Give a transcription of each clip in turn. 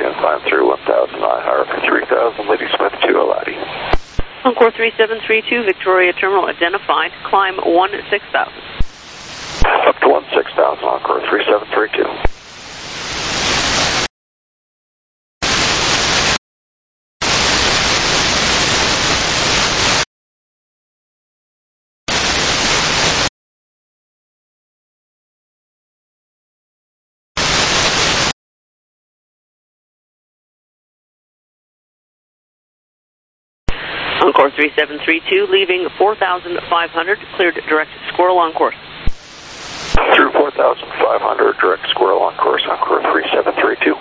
and climb through 1,000 higher for 3,000, Lady Smith 2 Alati. Encore 3732, Victoria Terminal identified, climb 16,000. Up to 16,000, Encore 3732. Encore 3732, leaving 4,500, cleared direct squirrel on course. Through 4,500, direct squirrel on course, Encore 3732.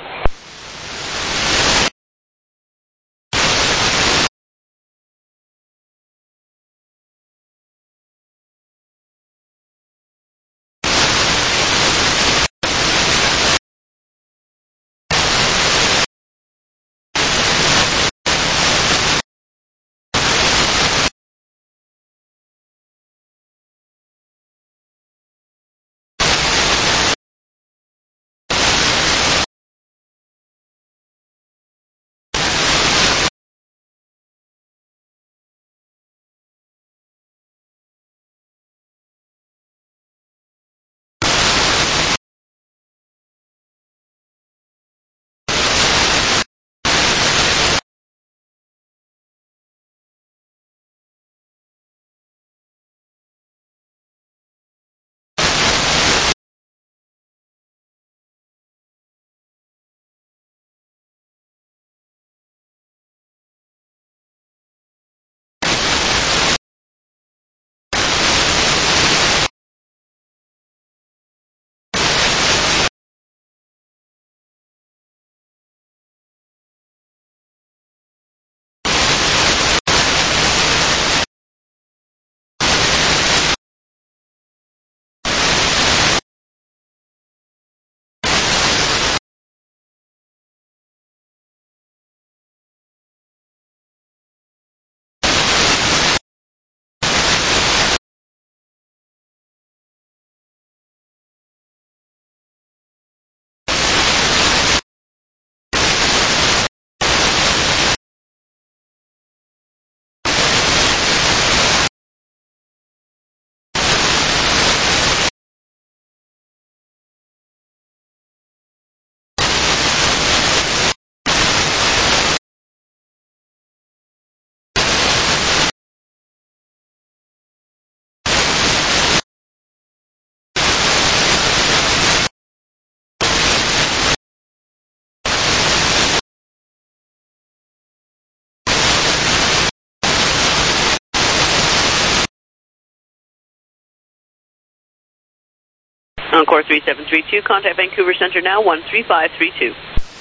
Encore 3732, contact Vancouver Center now, 13532.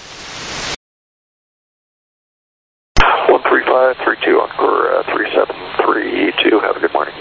13532, Encore 3732, have a good morning.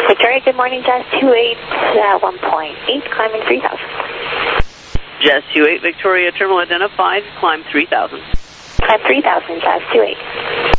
Victoria, good morning, Jazz 28, 1.8, climbing 3,000. Jazz 28, Victoria, terminal identified, climb 3,000. Climb 3,000, Jazz 28.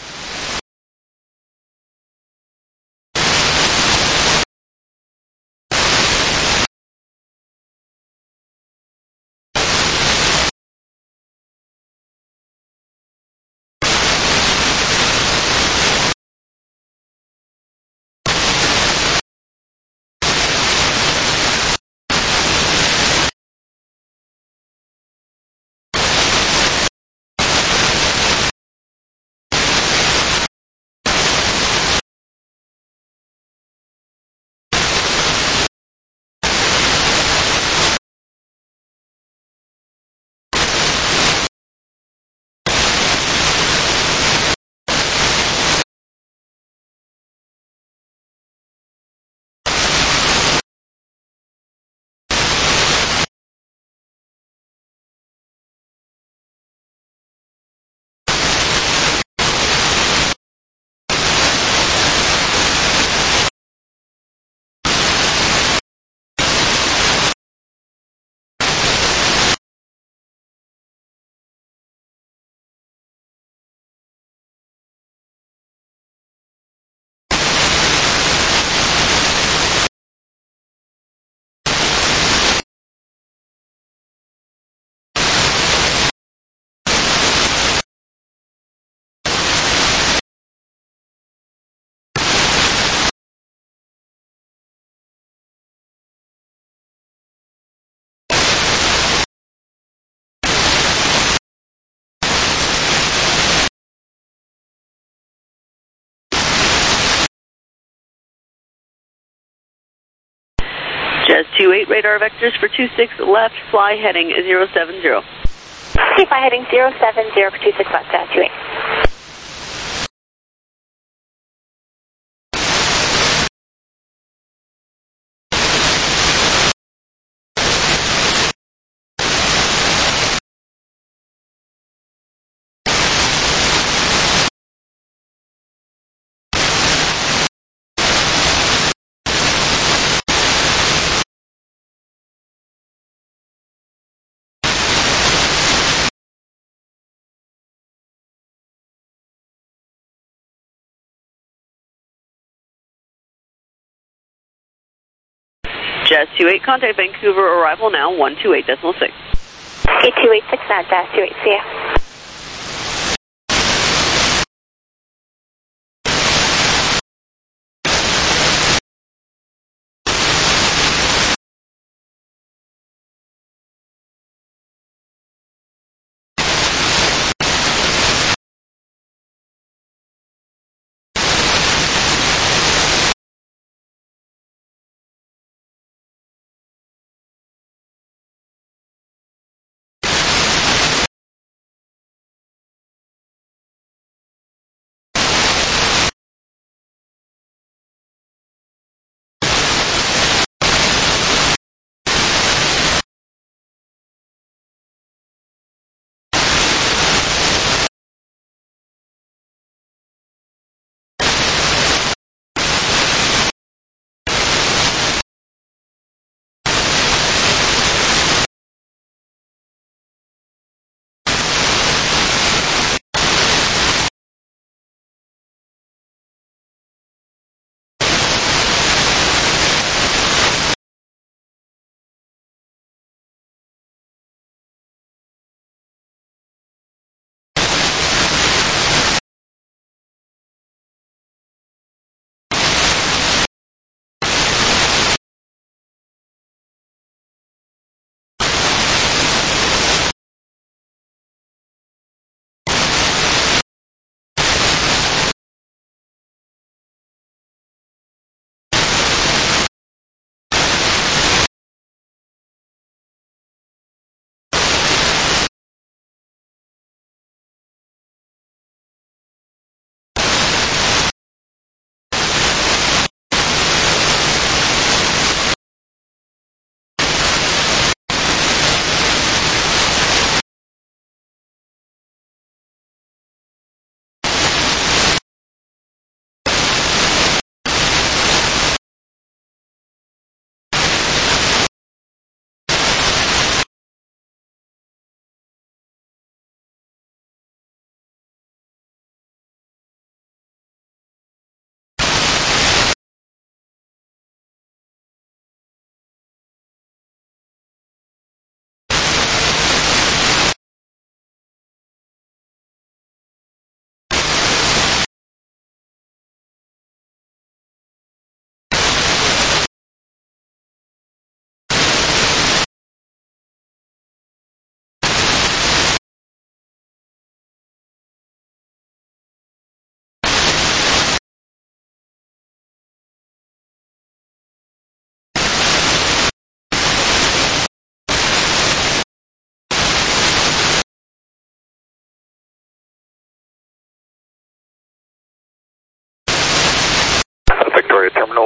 Jazz 28, radar vectors for 26 left, fly heading 070. Okay, fly heading 070 for 26 left, Jazz 28. Jazz 28, contact Vancouver, arrival now, 128.6. Okay, 286 now, Jazz 28, see ya.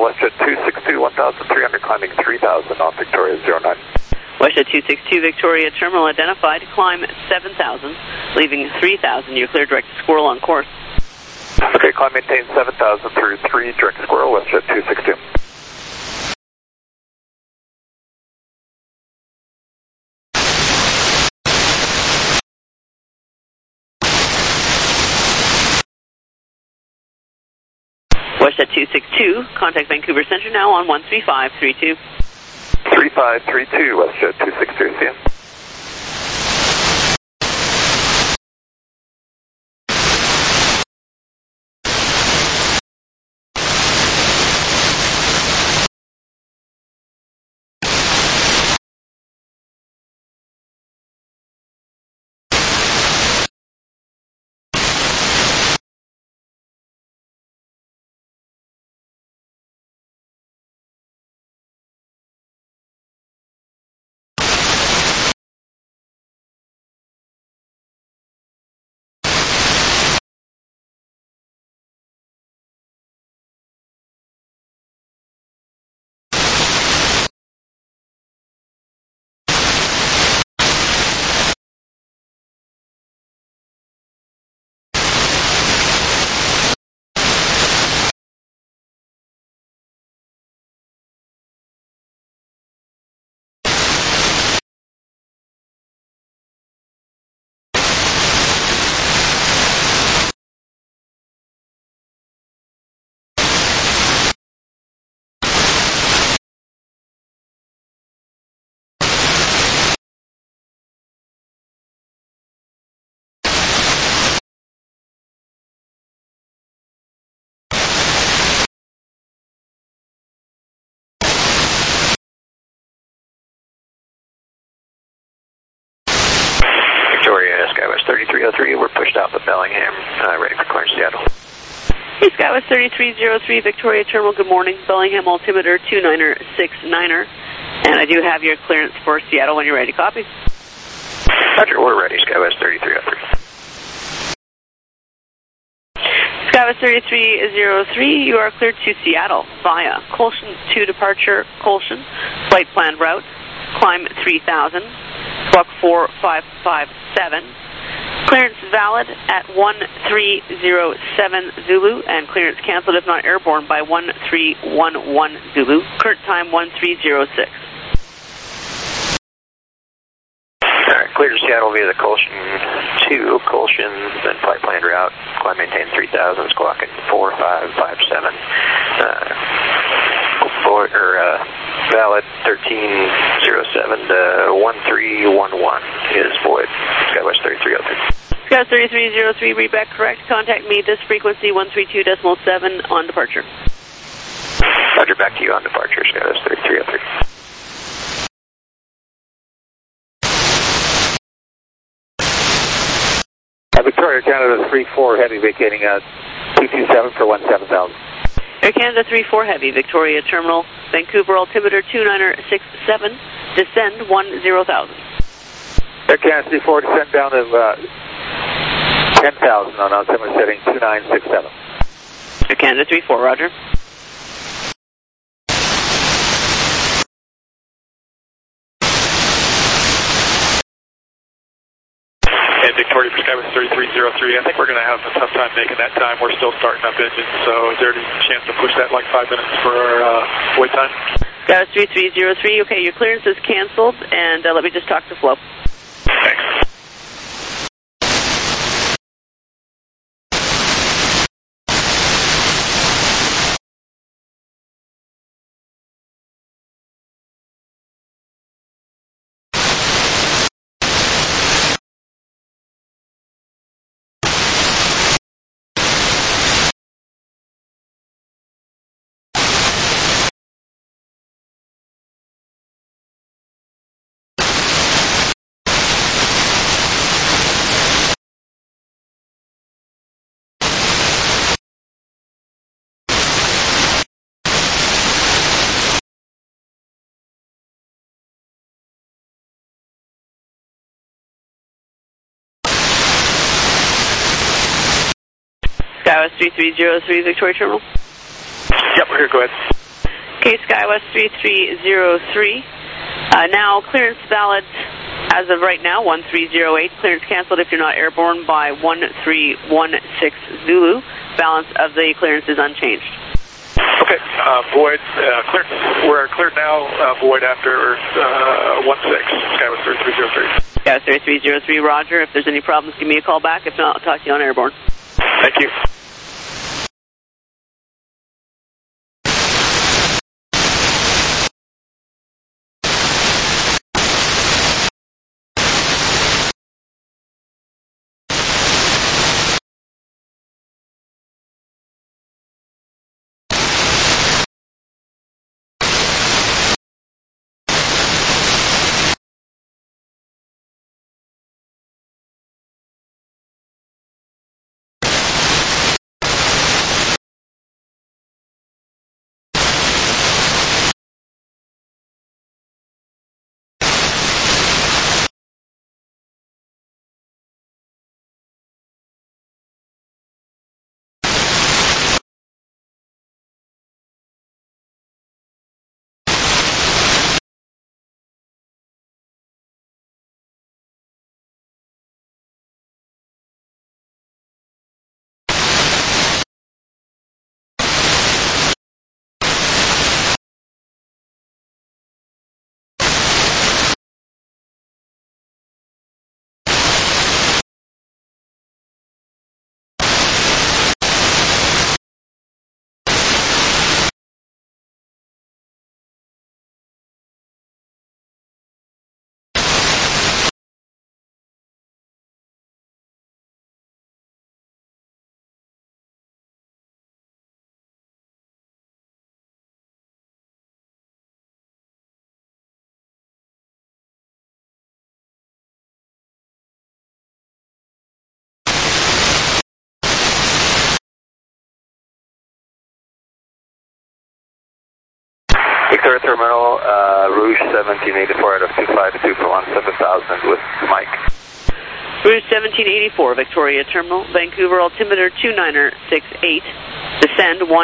WestJet 262, 1,300, climbing 3,000 on Victoria 09. WestJet 262, Victoria Terminal identified, climb 7,000, leaving 3,000. You're clear direct to Squirrel on course. Okay, climb maintain 7,000 through 3, direct to Squirrel, WestJet 262. WestJet 262, contact Vancouver Centre now on 13532. 3532, WestJet 262, see you. Victoria, Skywest 3303, we're pushed out to Bellingham, ready for clearance Seattle. Hey, Skywest 3303, Victoria Terminal, good morning. Bellingham altimeter 2969er. And I do have your clearance for Seattle when you're ready. Copy. Roger, we're ready, Skywest 3303. Skywest 3303, you are cleared to Seattle via Colson to departure Colson. Flight plan route, climb 3000, squawk 4557. Clearance valid at 1307 Zulu, and clearance canceled if not airborne by 1311 Zulu. Current time 1306. Alright, clear to Seattle via the Colson to Colson, then flight plan route, climb maintain 3000, squawking 4557. Valid 1307 to 1311 is void. Skywest 3303. Skywest 3303, read back correct. Contact me this frequency 132.7 on departure. Roger, back to you on departure, Skywest 3303. Victoria, Canada 3-4, heavy vacating 227 for 17,000. Air Canada 3-4 heavy, Victoria Terminal, Vancouver altimeter 2967, descend 10,000. Air Canada 3-4, descend down to 10,000 on altimeter setting 2967. Air Canada 3-4, roger. And Victoria for Skywest 3303, I think we're going to have a tough time making that time. We're still starting up engines, so is there any chance to push that like 5 minutes for our wait time? Skywest 3303, okay, your clearance is canceled, and let me just talk to Flo. Thanks. Skywest 3303, Victoria Terminal. Yep, we're here, go ahead. Okay, SkyWest 3303. Now, clearance valid as of right now, 1308. Clearance canceled if you're not airborne by 1316 Zulu. Balance of the clearance is unchanged. Okay, void, cleared. We're cleared now, void after 16, SkyWest 3303. SkyWest 3303, roger. If there's any problems, give me a call back. If not, I'll talk to you on airborne. Thank you. Victoria Terminal, Rouge 1784 out of 252 for 17,000 with Mike. Rouge 1784, Victoria Terminal, Vancouver, altimeter 2968, descend 10,000.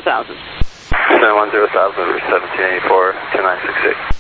Descend 10,000, Rouge 1784, 2968.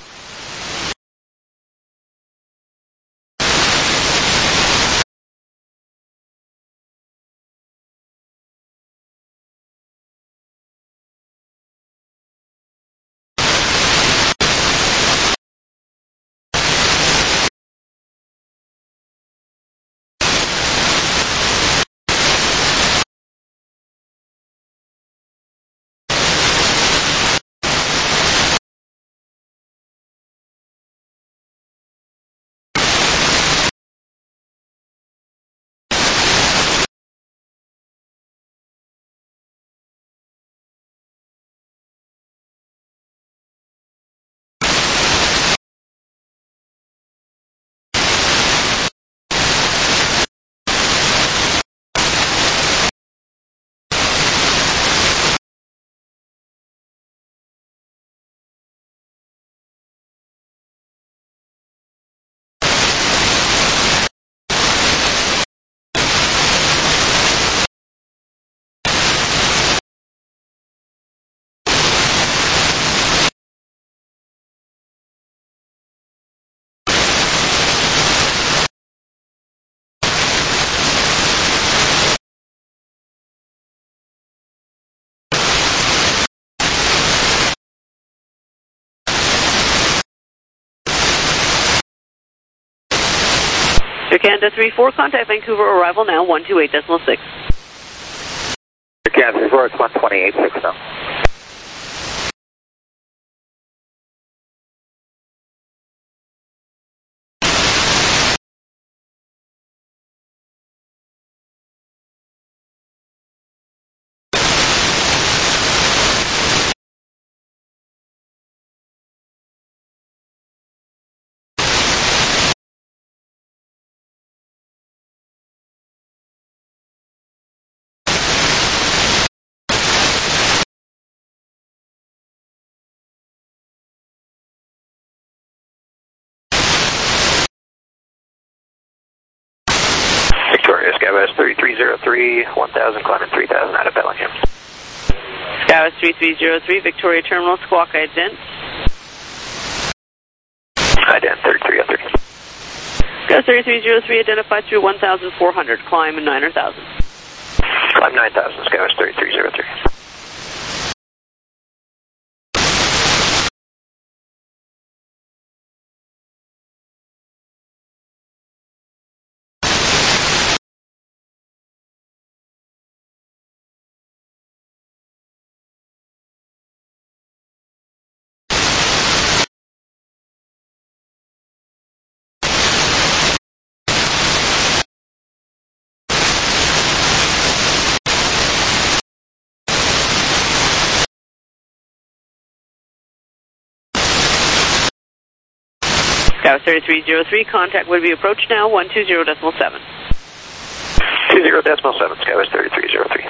Canada 34, contact Vancouver, arrival now 128.6. Canada 34, it's 128.6 now. Victoria, SkyWest 3303, 1000, climbing 3000 out of Bellingham. Skywest 3303, Victoria Terminal, squawk ident. Ident 3303. Skywest 3303, identified through 1,400, climb 9,000. Climb 9,000, Skywest 3303. Skywest 3303, contact would be approached now, 120.7. 20.7, Skywest 3303.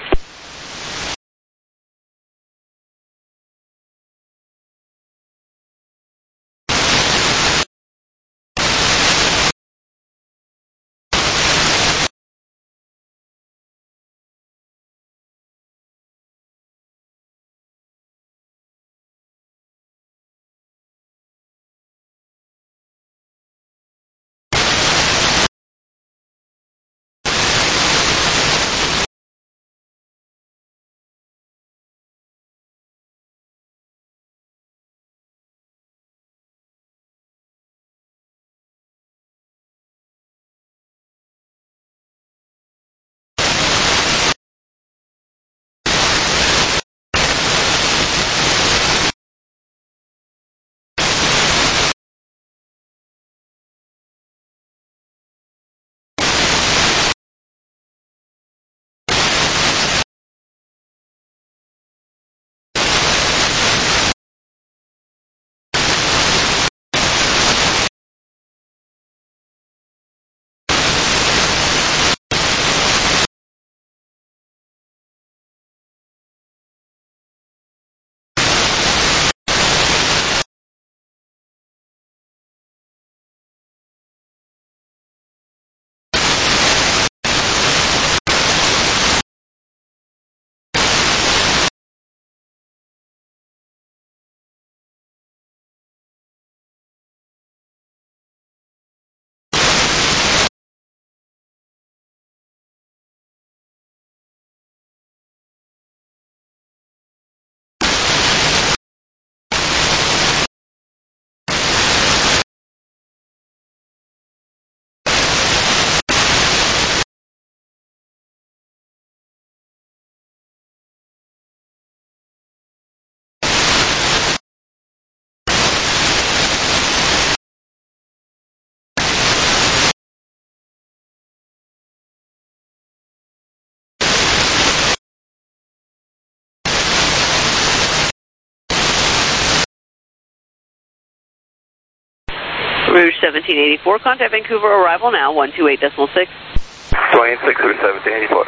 Rouge 1784, contact Vancouver, arrival now, 128.6. 26 Rouge 1784.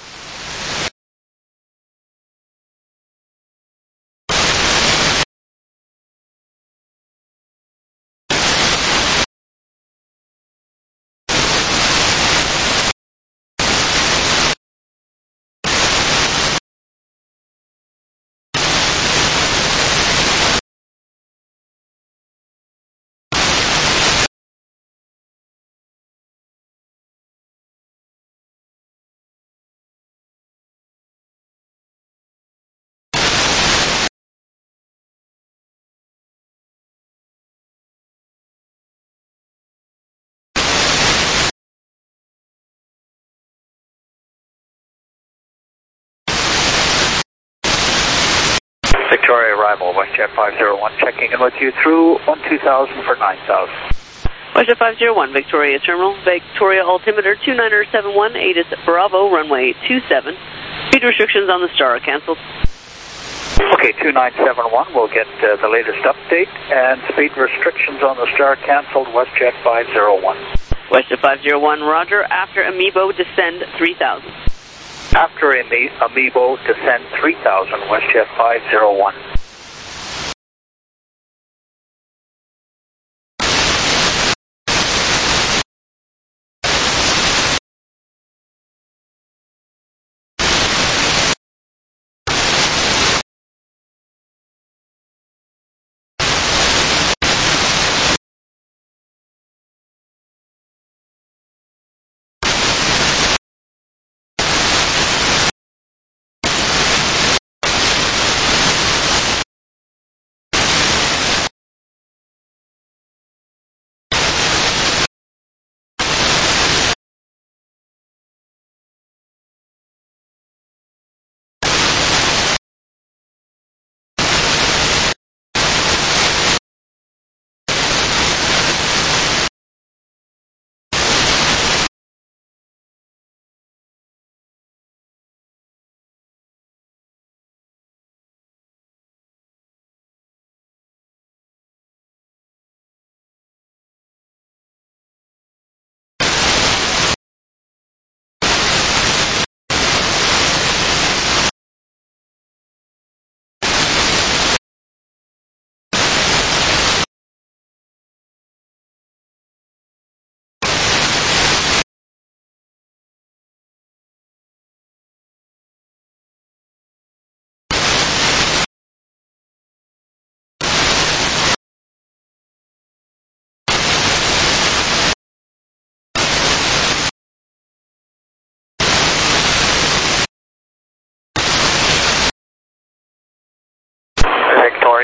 Victoria arrival, WestJet 501, checking in with you through 12,000 for 9,000. WestJet 501, Victoria Terminal, Victoria altimeter 2971, ATIS Bravo, runway 27. Speed restrictions on the Star are canceled. Okay, 2971, we'll get the latest update, and speed restrictions on the Star canceled, WestJet 501. WestJet 501, roger, after Amiibo, descend 3000. After Amiibo, descend 3000, WestJet 501.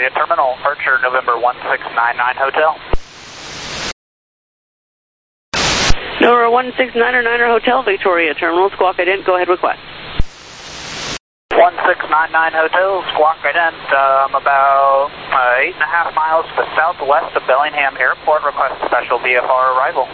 Victoria Terminal, Archer, November 1699 Hotel. November 1699 Hotel, Victoria Terminal, Squawk Ident, go ahead, request. 1699 Hotel, Squawk Ident, I'm about 8.5 miles to the southwest of Bellingham Airport, request special VFR arrival.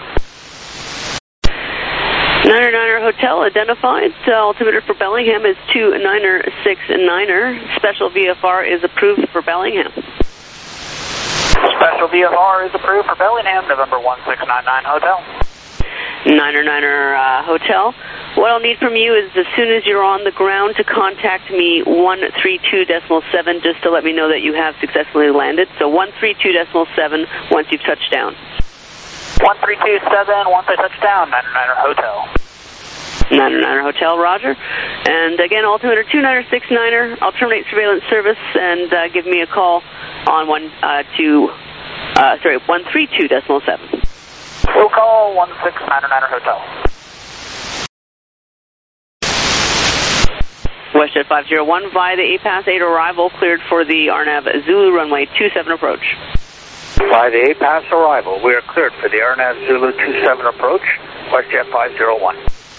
9er Hotel, identified, altimeter for Bellingham is 2969er, special VFR is approved for Bellingham. Special VFR is approved for Bellingham, November 1699 Hotel. 9er Hotel. What I'll need from you is as soon as you're on the ground to contact me 132.7 just to let me know that you have successfully landed. So 132.7 once you've touched down. 1327, once I touch down, 9er Hotel. 9er Hotel, roger. And again, altimeter 2969er, I'll terminate surveillance service and give me a call on 132.7. We'll call 1699 Hotel. WestJet 501 via the APAS 8 arrival, cleared for the RNAV Zulu runway 27 approach. By the APAS arrival, we are cleared for the RNAV Zulu 27 approach, WestJet 501.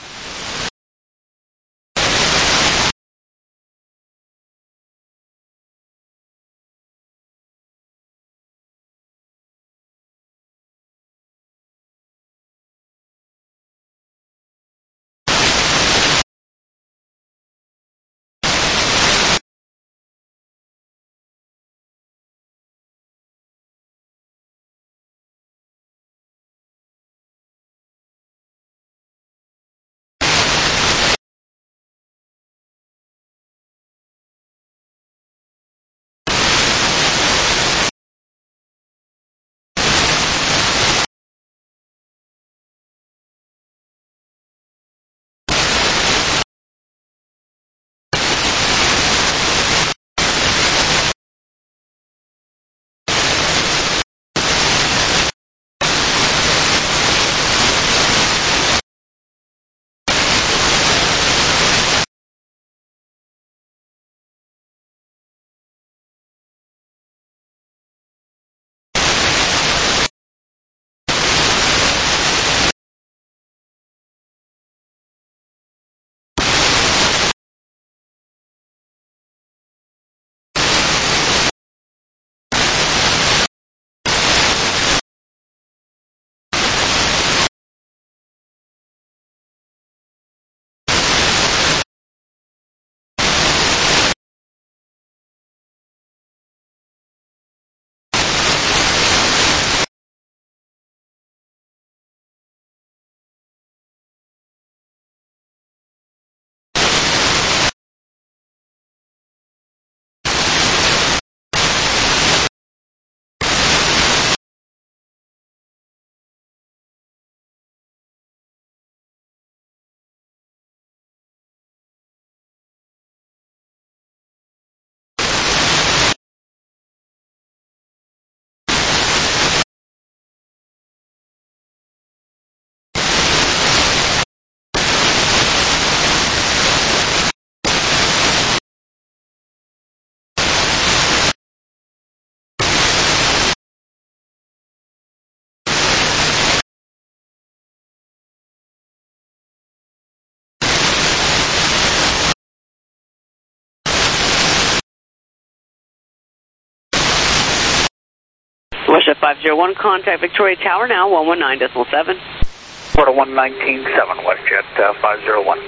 WestJet 501, contact Victoria Tower now, 119.7. Port 119.7, WestJet 501.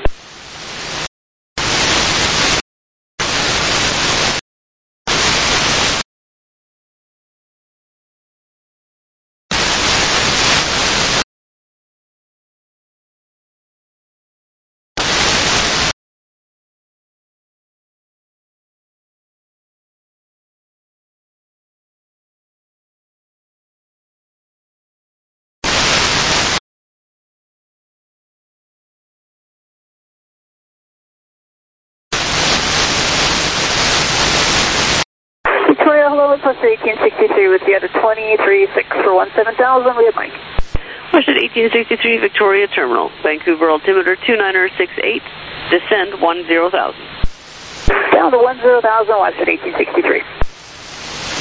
Victoria, hello, plus 1863 with the other 236 for 17,000, we have Mike. WestJet 1863, Victoria Terminal, Vancouver altimeter 2968, descend 10,000. Down to 10,000, WestJet 1863.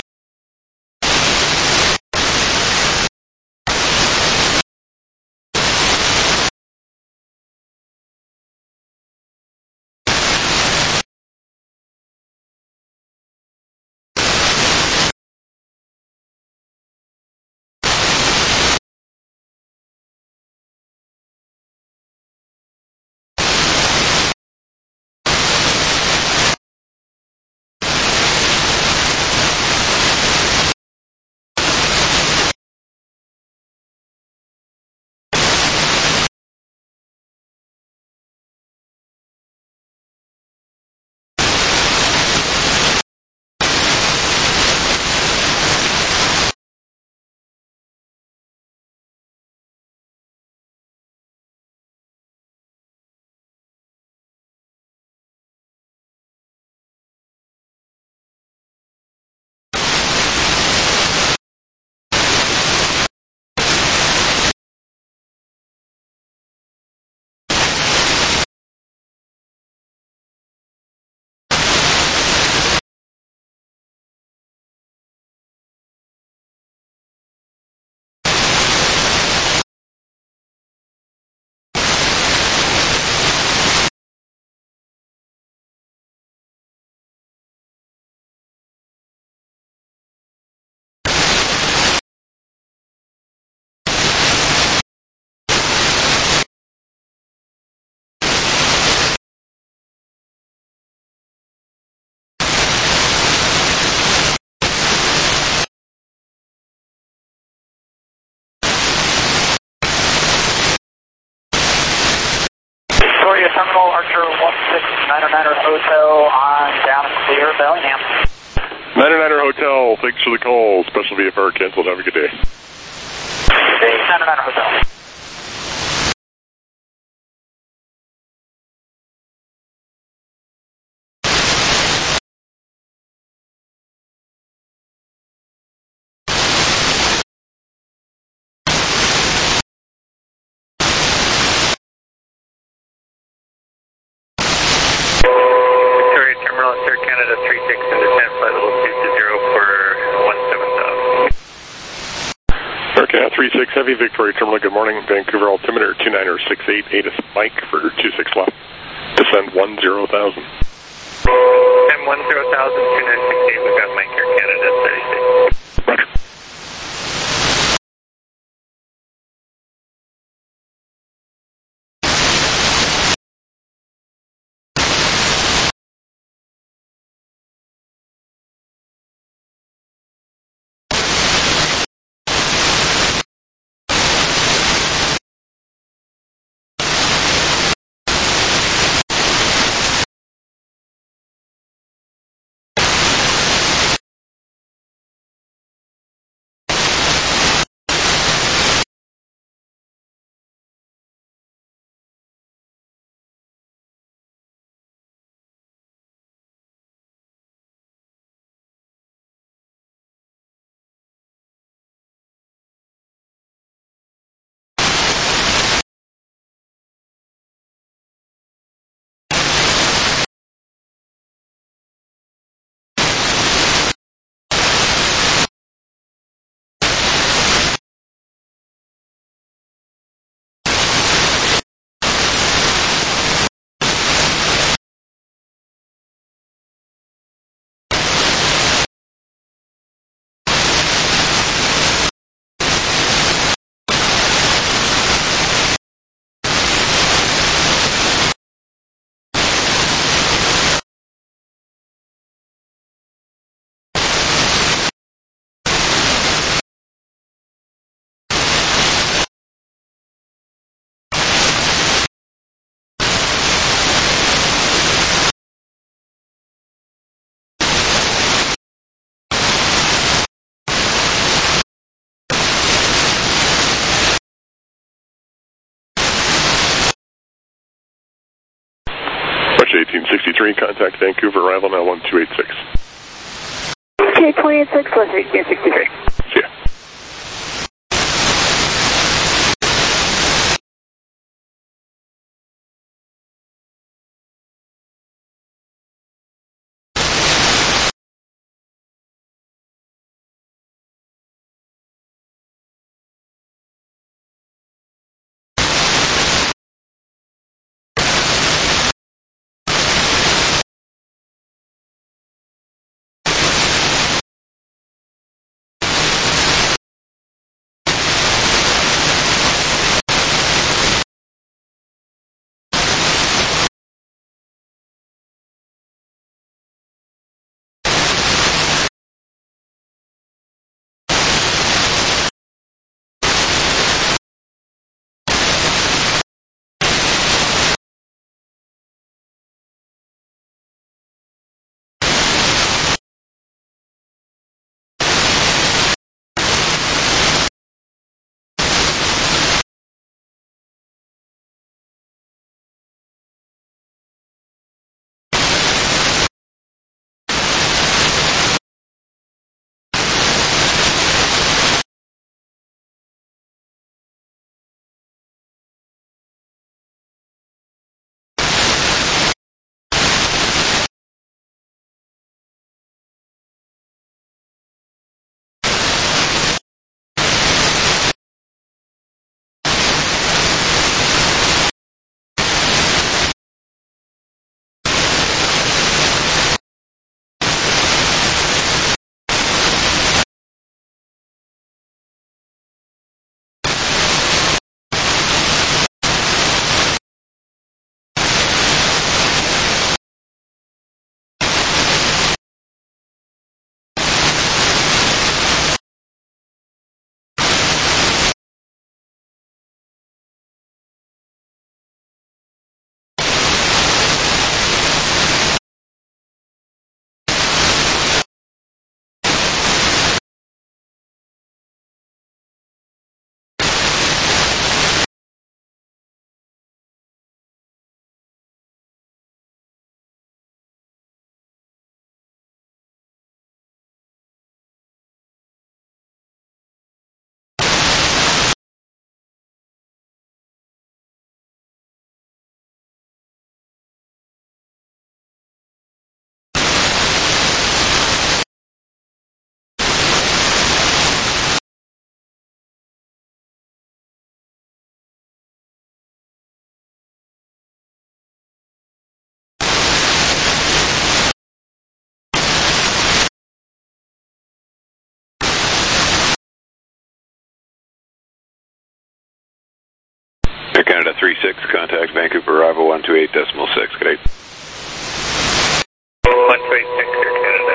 Victoria Terminal, Archer 169er Hotel on down and clear Bellingham. 99er Hotel, thanks for the call. Special VFR canceled. Have a good day. 99er Hotel. Victoria Terminal, Sir Canada 36 into 10, flight level 220 for 17,000. Air Canada 36 Heavy, Victoria Terminal, good morning. Vancouver altimeter 2968, ATIS Mike for 26 left. Descend 10,000. And 10,000, 2968, we've got Mike Air Canada 36. Roger. March 1863, contact Vancouver, arrival now 1286. Okay, 286, was 1863. See ya. Air Canada 36, contact Vancouver Bravo 128.6, good day. 126 Air Canada.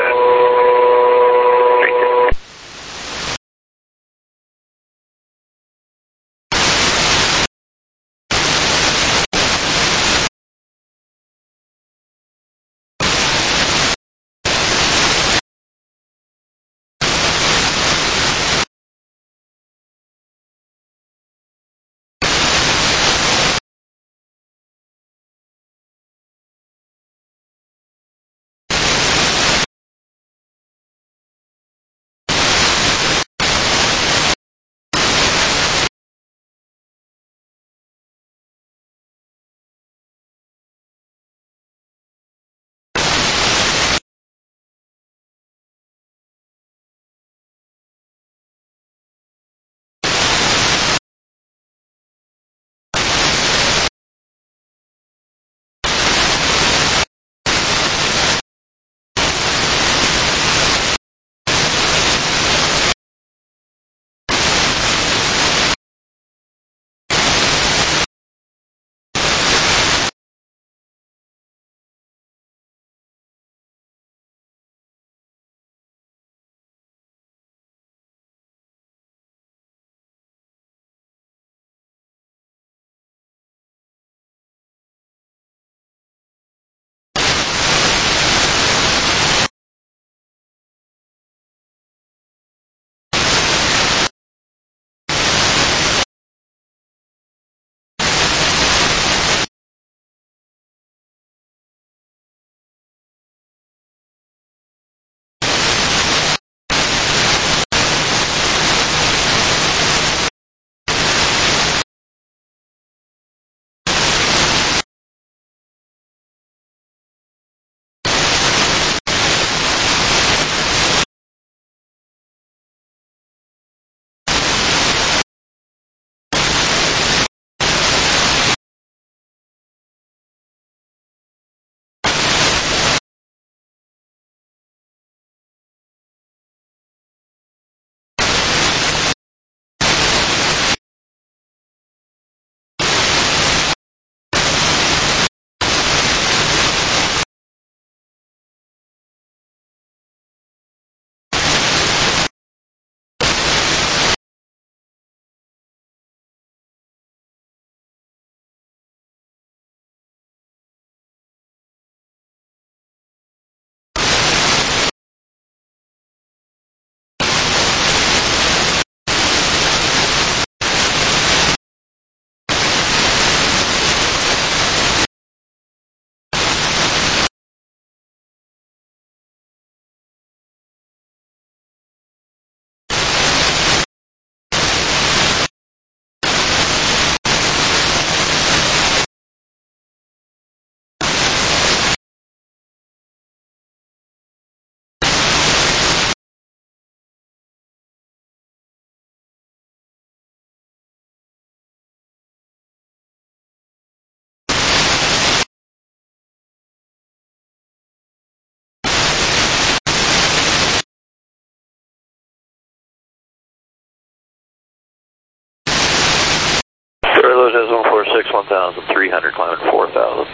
Jazz 146, 1,300, climbing 4,000.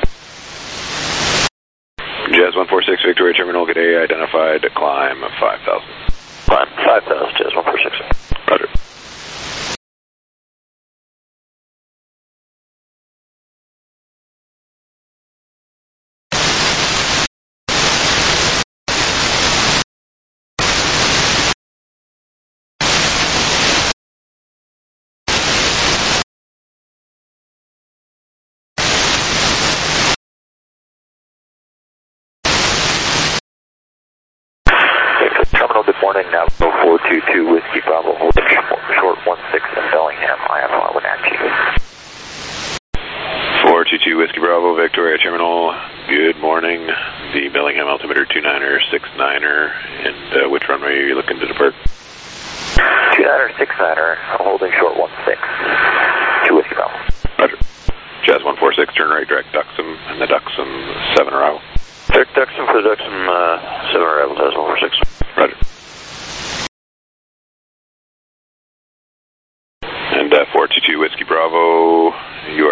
Jazz 146, Victoria Terminal, good day, identified, climb 5,000. Climb 5,000, Jazz 146. Roger. Terminal, good morning, now 422 Whiskey Bravo, holding short 16 in Bellingham, IFR, Wenatchee. 422 Whiskey Bravo, Victoria Terminal, good morning, the Bellingham altimeter 29er, 69er, and which runway are you looking to depart? 29er, 69er, holding short 16, 2 Whiskey Bravo. Roger. Jazz 146, turn right, direct Duxham, and the Duxham 7 arrival. Direct Duxham for the Duxham 7 arrival, Jazz 146. Roger. And 422 Whiskey Bravo, you are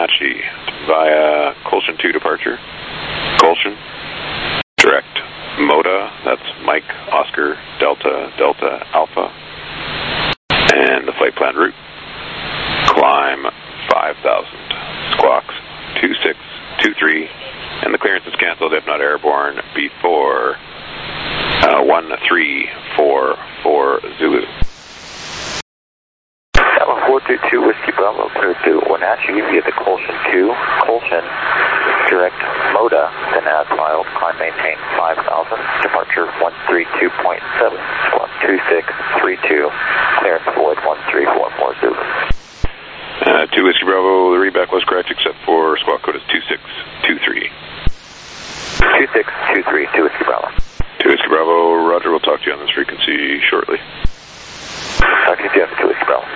Comanche via Colson 2 departure. Colson, direct Moda, that's Mike, Oscar, Delta, Delta, Alpha. And the flight plan route, climb 5,000, squawks 2623, and the clearance is canceled if not airborne before 1344 Zulu. 422 Whiskey Bravo, clear to Wenatchee via the Colson 2. Colson, direct Moda, then as filed, climb maintain 5,000, departure 132.7, squawk 2632, clearance void 1344 Zulu. 2 Whiskey Bravo, the readback was correct except for squawk code is 2623. 2623, 2 Whiskey Bravo. 2 Whiskey Bravo, Roger, we'll talk to you on this frequency shortly. Talk to you, Jeff, 2 Whiskey Bravo.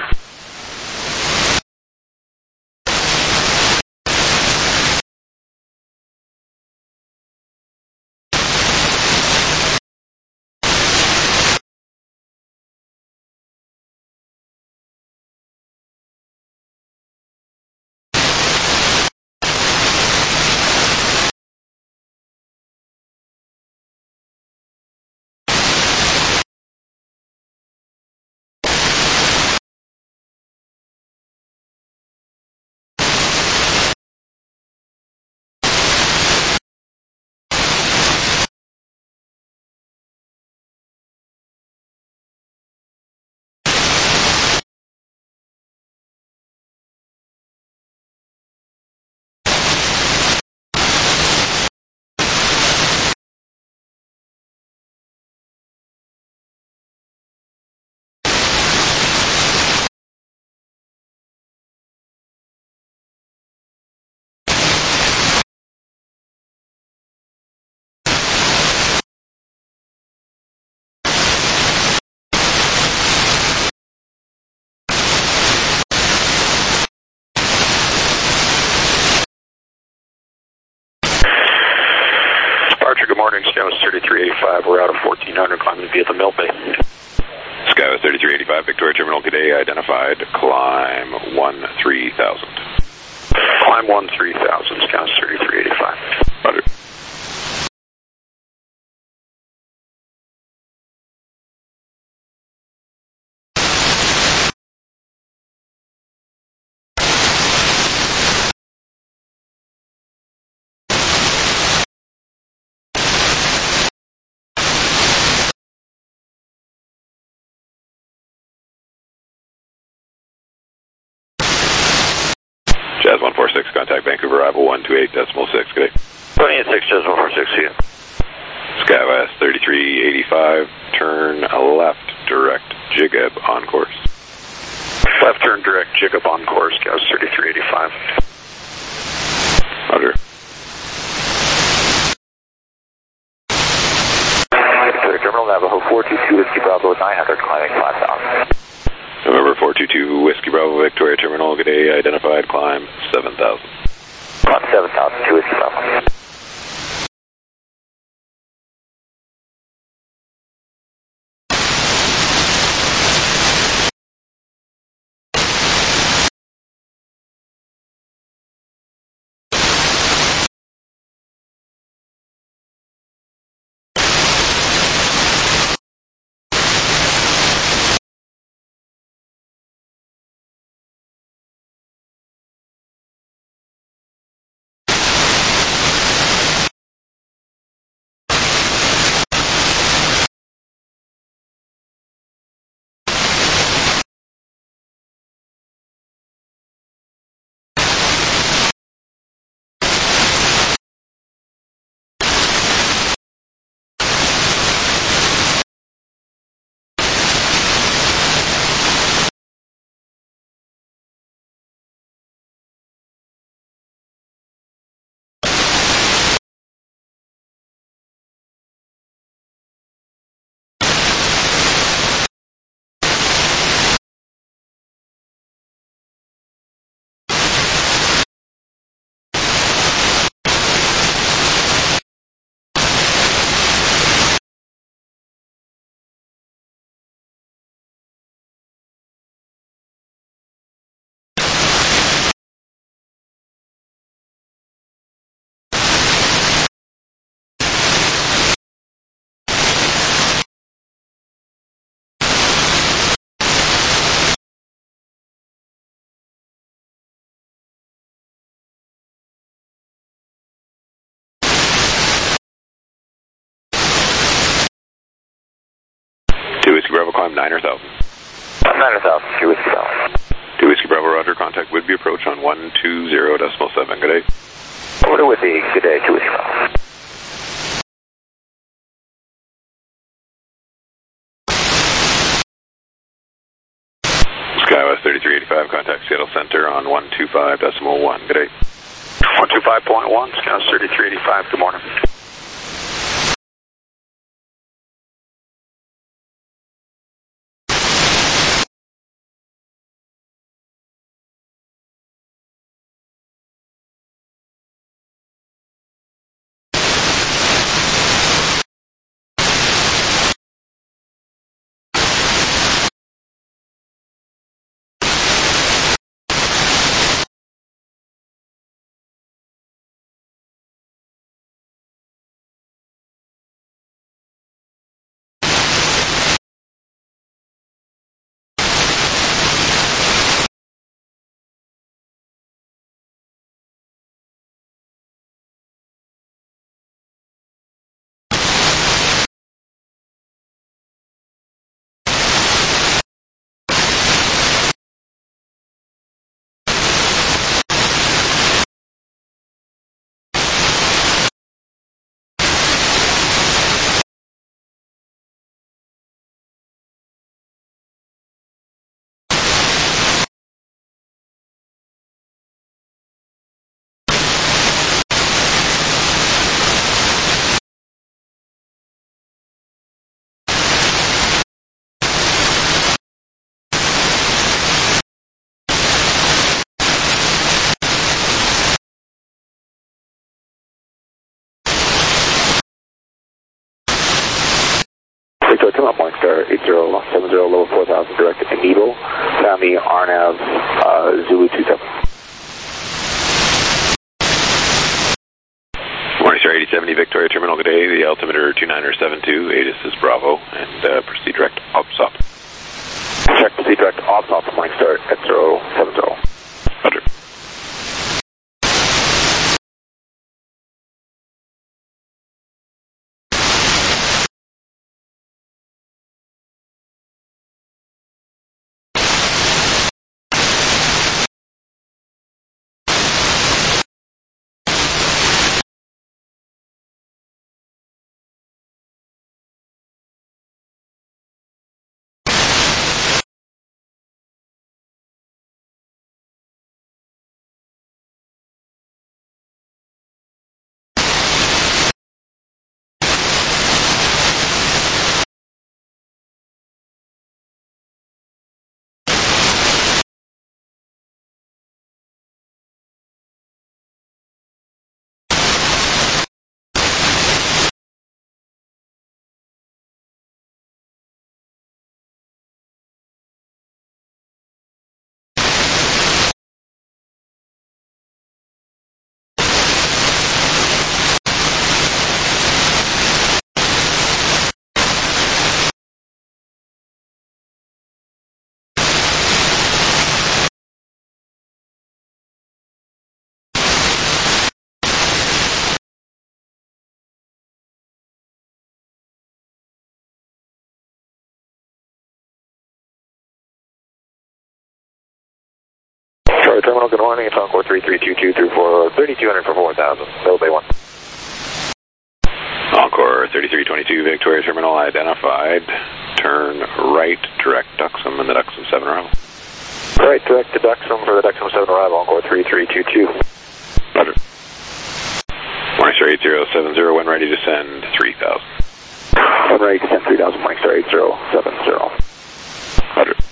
Good morning, Skywest 3385. We're out of 1400, climbing via the Mill Bay. Skywest 3385, Victoria Terminal today identified, climb 13,000. Climb 13,000, Skywest 3385. Roger. Jazz 146, contact Vancouver arrival 128.6, good day. 286, Jazz 146, see you. Skywest 3385, turn left, direct, Jigab on course. Left turn direct, Jigab on course, Skywest 3385. Roger. Terminal Navajo 422 Whiskey Bravo 900, climbing 5,000. November 422 Whiskey Bravo, Victoria Terminal, good day, identified, climb 7,000. Climb 7,000, 2 Whiskey Bravo. 2 Whiskey Bravo, climb 9 or 1,000. 9 or 1,000, 2 Whiskey Bravo. 2 Whiskey Bravo, roger, contact would be approach on 120.7. Good day. Order with the good day, 2 Whiskey Bravo. SkyWest 3385, contact Seattle Center on 125.1. Good day. 125.1, SkyWest 3385, good morning. Victoria, come up, Morningstar 8070, level 4000, direct to Needle, Sami, RNAV, Zulu 27. Morningstar 8070, Victoria Terminal, good day. The altimeter 2972, ATIS is Bravo, and proceed direct OPSOP. Check proceed direct OPSOP, Morningstar 8070. Roger. Terminal, good morning. It's Encore 3322 through 3200 for 4000. Middle Bay 1. Encore 3322, Victoria Terminal identified. Turn right, direct Duxham, and the Duxham 7 arrival. Right, direct to Duxham for the Duxham 7 arrival, Encore 3322. Roger. Morningstar 8070, when ready to send 3000. When ready to send 3000, Morningstar 8070. Roger.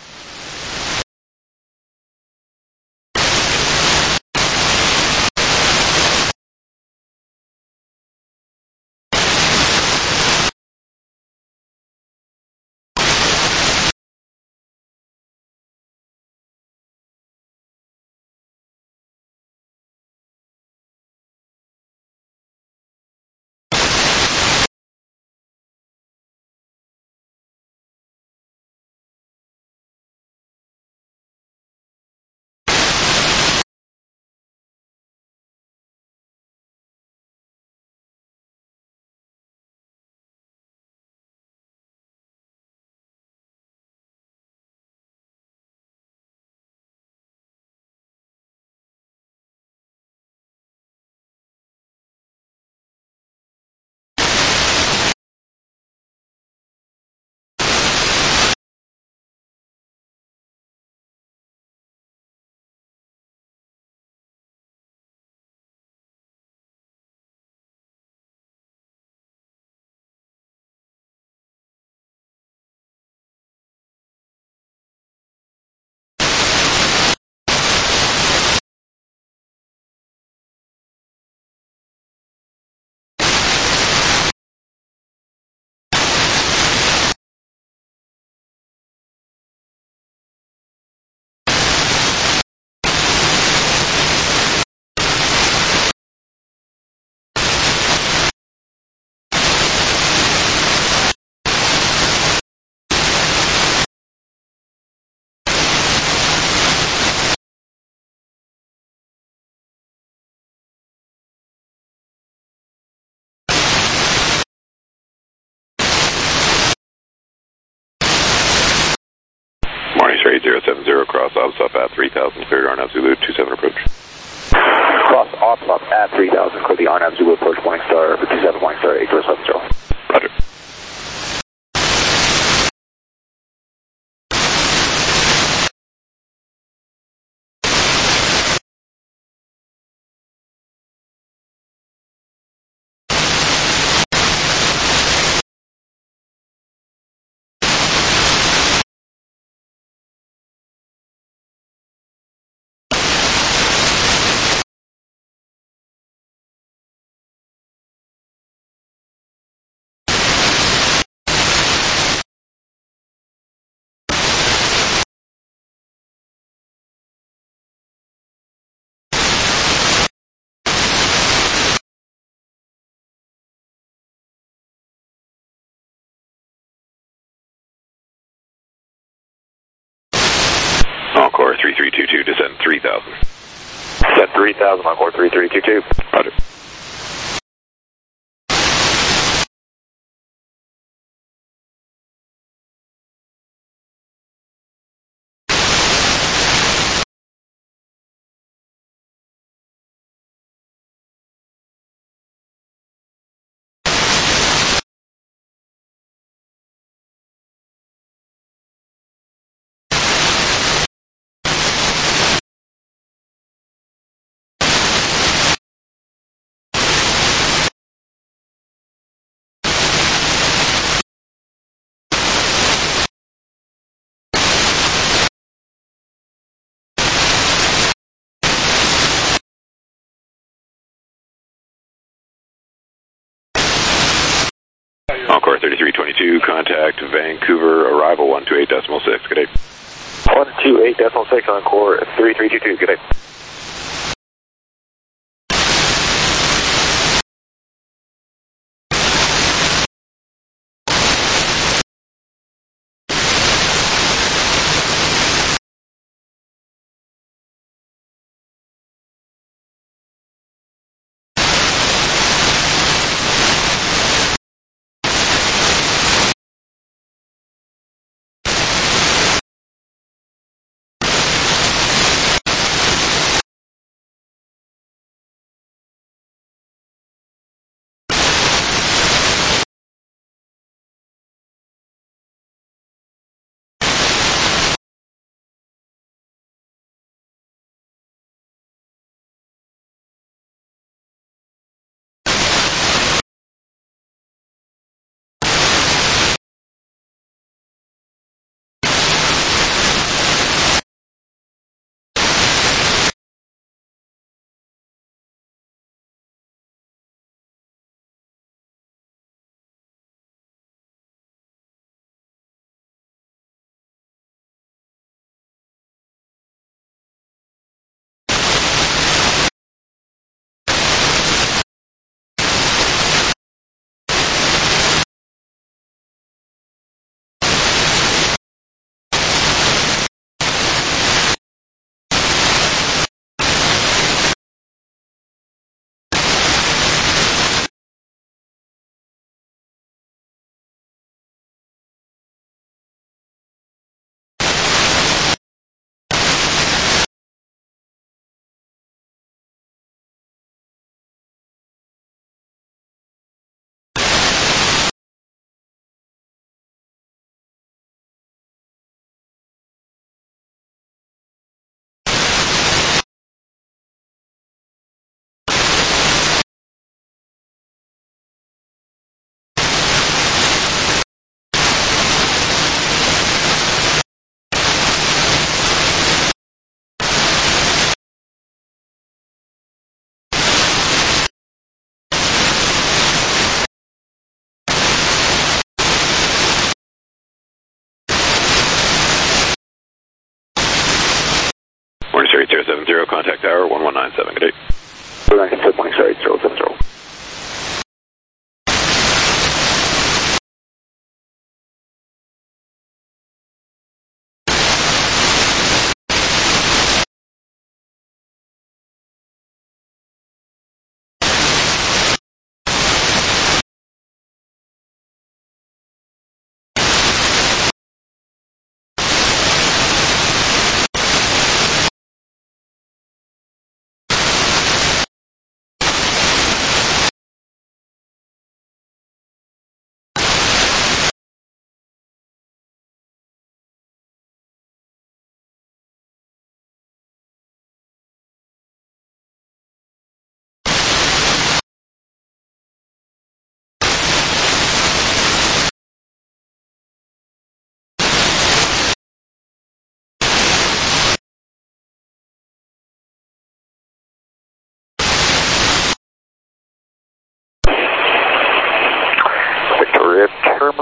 straight 070, cross OBSUP at 3000, cleared RNAV Zulu, 27 approach. Cross OBSUP at 3000, clear the RNAV Zulu approach, Morningstar, 27 Morningstar, 8070. Roger. Encore 3322, descend 3000. Descend 3000, Encore 3322. Roger. Encore 3322, contact Vancouver, arrival 128.6, good day. 128.6, Encore 3322, good day. Morningstar 8070, contact tower 1197, good day. 1197, Morningstar 8070.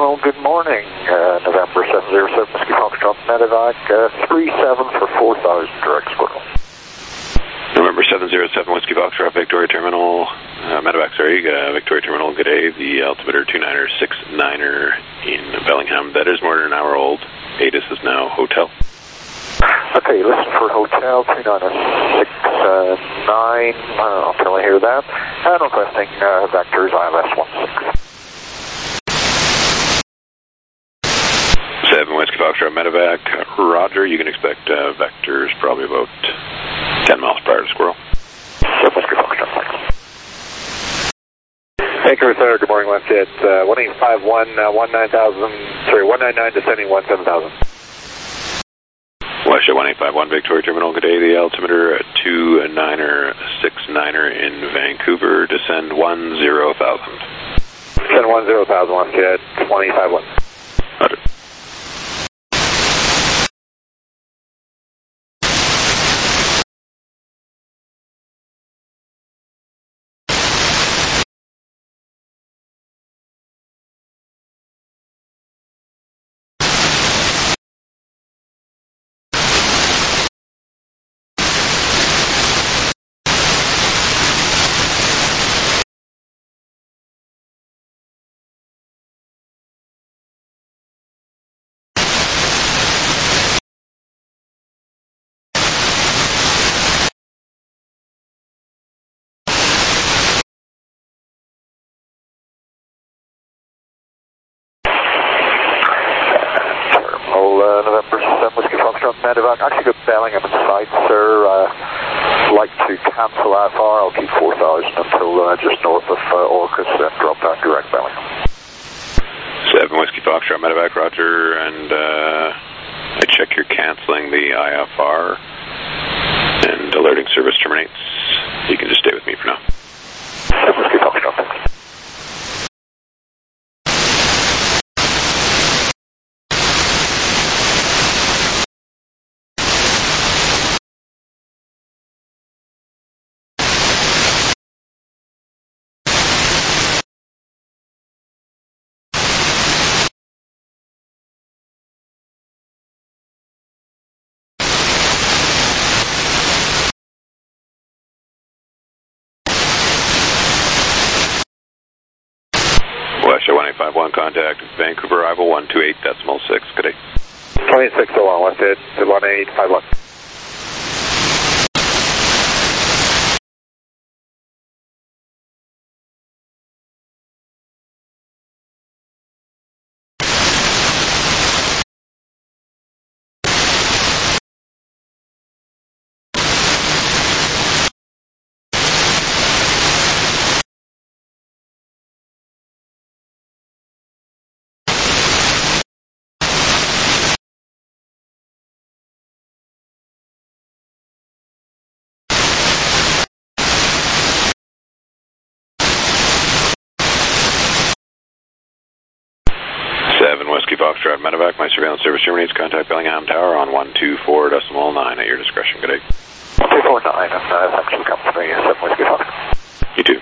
Terminal, good morning. November 707 Whiskey Foxtrot Medevac, 37 for 4,000 direct squirrel. November 707 Whiskey Foxtrot, Victoria Terminal, Medevac, sorry, Victoria Terminal, good day. The altimeter 2969er in Bellingham. That is more than an hour old. ATIS is now hotel. Okay, listen for hotel 2969, until I hear that. And requesting vectors ILS 16. 7 Whiskey Foxtrot Medevac, roger, you can expect vectors probably about 10 miles prior to Squirrel. 7 Whiskey Foxtrot, thanks. Anchor Center, good morning, left at 1851, 199 descending 17,000. West 1851 Victoria Terminal, good day. The altimeter 2969er in Vancouver, descend 10,000. Descend 10,000, left at 251. Roger. November 7 Whiskey Foxtrot Medevac. Actually got Bellingham in sight, sir. Like to cancel IFR. I'll keep 4,000 until just north of Orcas and drop down direct Bellingham. 7 Whiskey Foxtrot Medevac, roger, and I check you're canceling the IFR and alerting service terminates. You can just stay with me for now. 7 Whiskey Foxtrot, thanks. West 1851, contact Vancouver arrival 128.6, good day. 2601, left at 1851. Whiskey Foxtrot Medevac, my surveillance service terminates. Contact Bellingham Tower on 124.9 at your discretion. Good day. 124.9, and thanks for the company. 7 Whiskey Foxtrot. You too.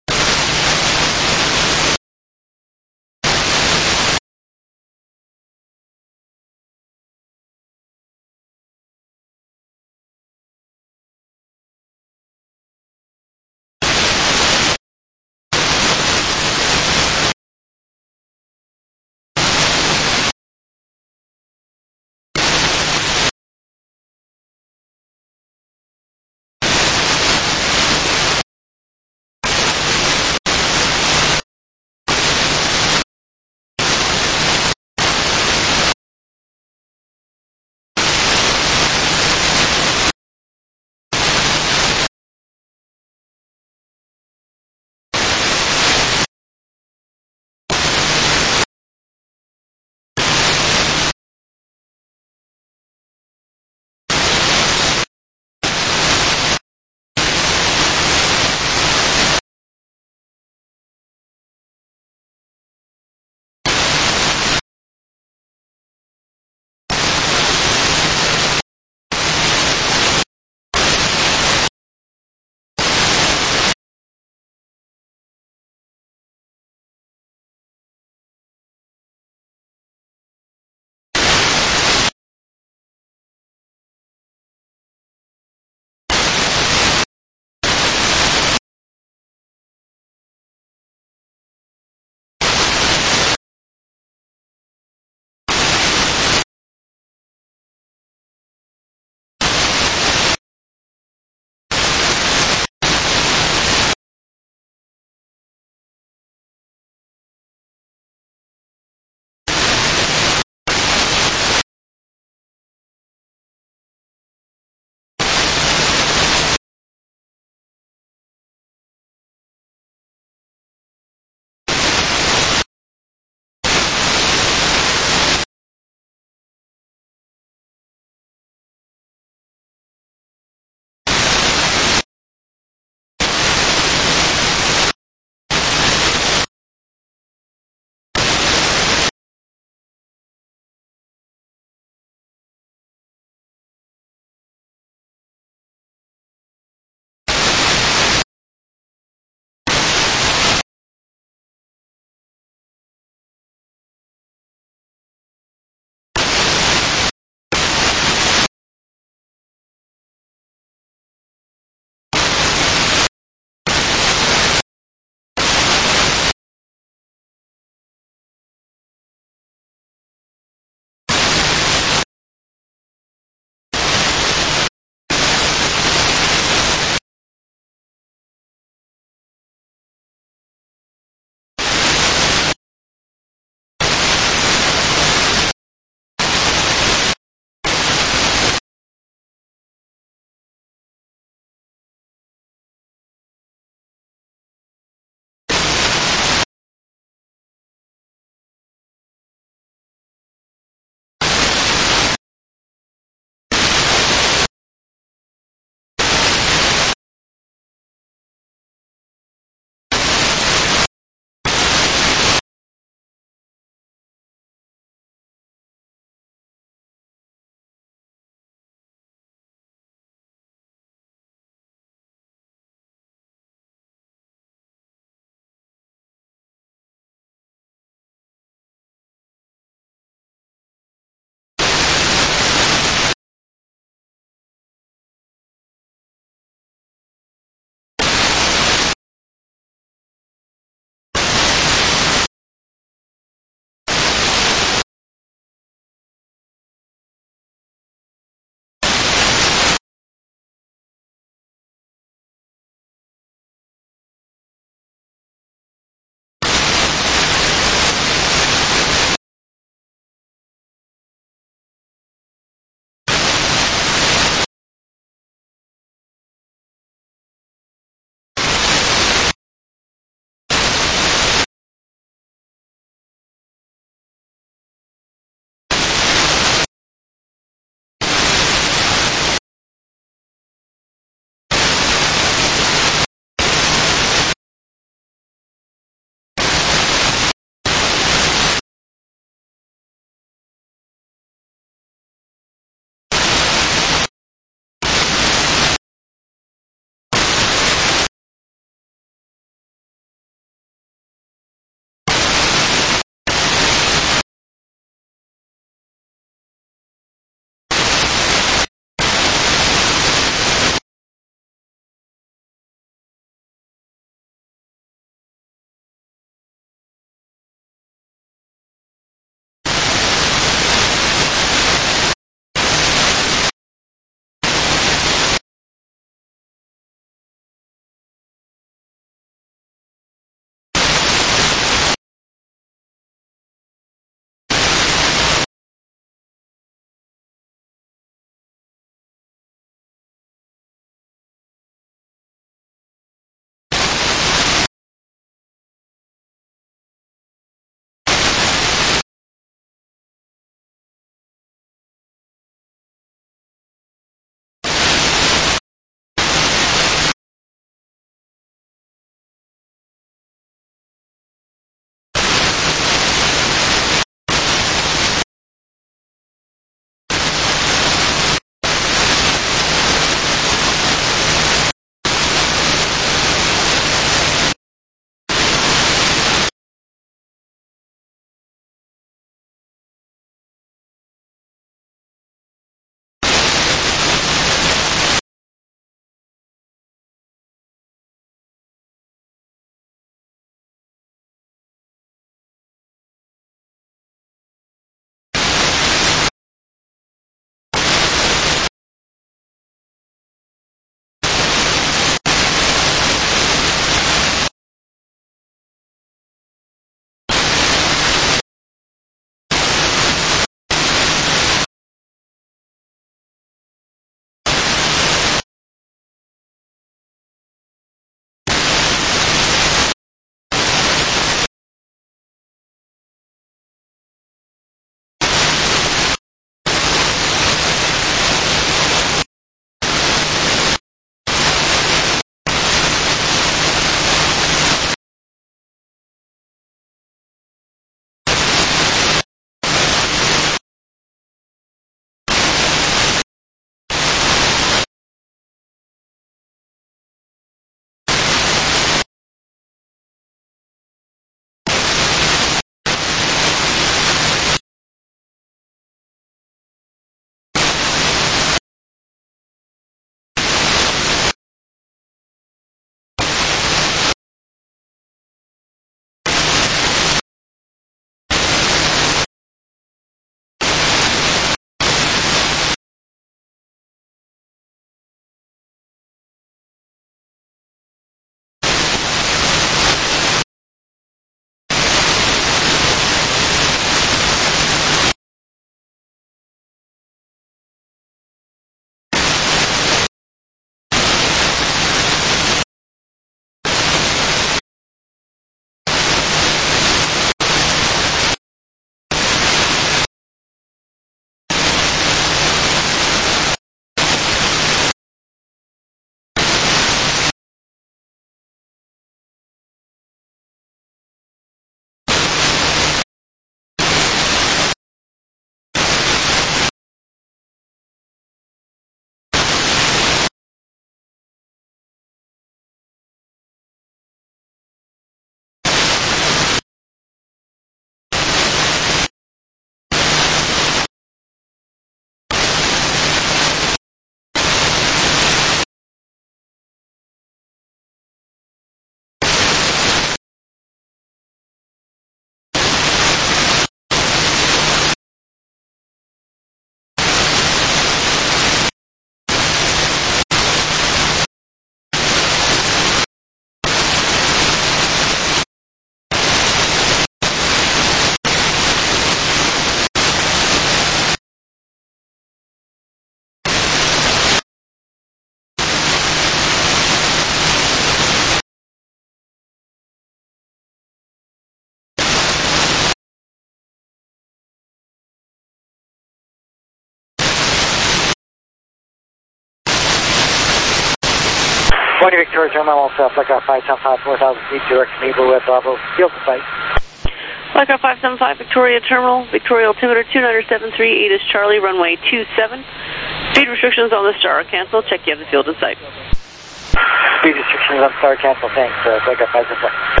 20 Victoria Terminal, Flight 575, 4,000 feet, direct to Nebo at Bravo, field to site. Flight 575 Victoria Terminal, Victoria altimeter 2973, 8 is Charlie, runway 27. Speed restrictions on the Star are canceled. Check you have the field in sight. Speed restrictions on Star cancel, thanks. Flight 575.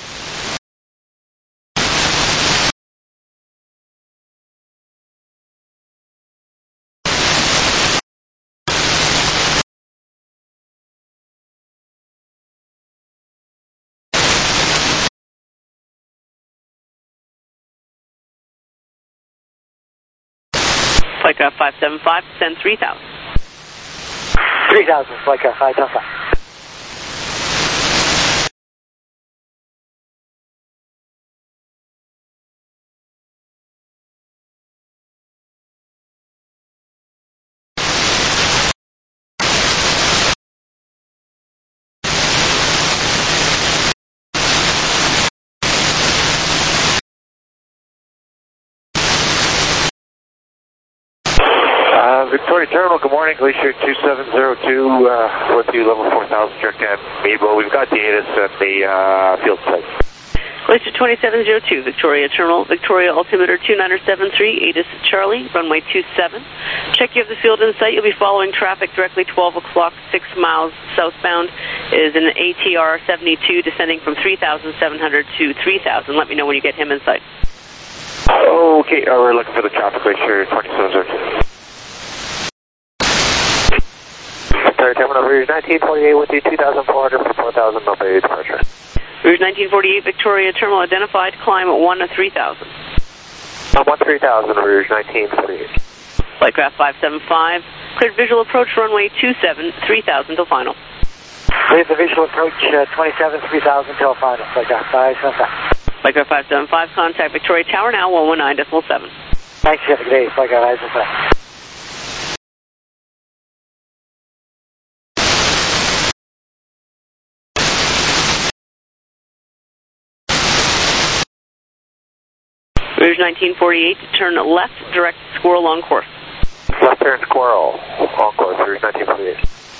Flight 575, send 3,000. 3,000, Flight 575. Victoria Terminal, good morning. Glacier 2702, with you, level 4000, direct at Nebo. We've got the ATIS at the field site. Glacier 2702, Victoria Terminal, Victoria altimeter 2973, 8 is Charlie, runway 27. Check you have the field in sight. You'll be following traffic directly 12 o'clock, 6 miles southbound. Is an ATR 72 descending from 3,700 to 3,000. Let me know when you get him in sight. Okay, we're looking for the traffic, Glacier 2702. Victoria Terminal, Rouge 1948 with you, 2,400 for 4,000, no bay departure. Rouge 1948, Victoria Terminal identified, climb 1 to 3,000. 13000, Rouge 1948. Flightcraft 575, cleared visual approach runway 27, 3,000 till final. Cleared the visual approach 27, 3,000 till final. Flightcraft 575. Flightcraft 575, contact Victoria Tower now, 119.7. Thanks, you have a good day. Flightcraft 575. Rouge 1948, turn left, direct Squirrel on course. Left turn Squirrel, on course, Rouge 1948.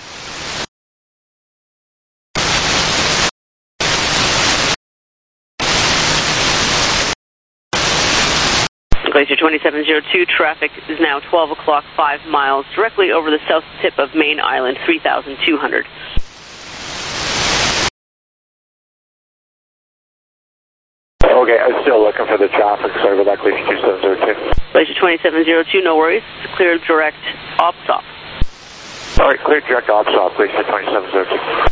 Glacier 2702, traffic is now 12 o'clock, 5 miles, directly over the south tip of Main Island, 3,200. Okay, I'm still looking for the traffic. Sorry about that, Glacier 2702. Glacier 2702, no worries. Clear direct op-stop. All right, clear direct op-stop, Glacier 2702.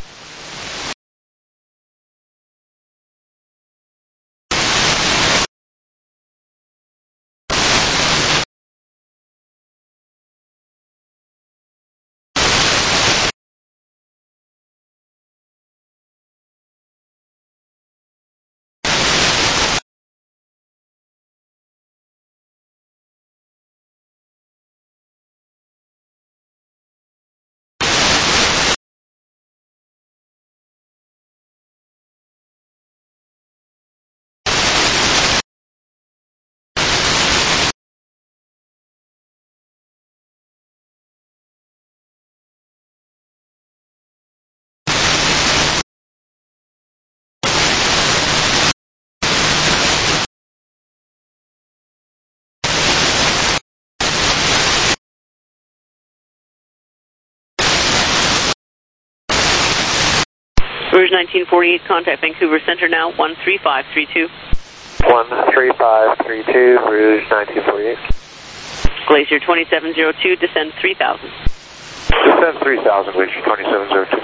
Rouge 1948, contact Vancouver Center now, 13532. 13532, Rouge 1948. Glacier 2702, descend 3,000. Descend 3,000, Glacier 2702.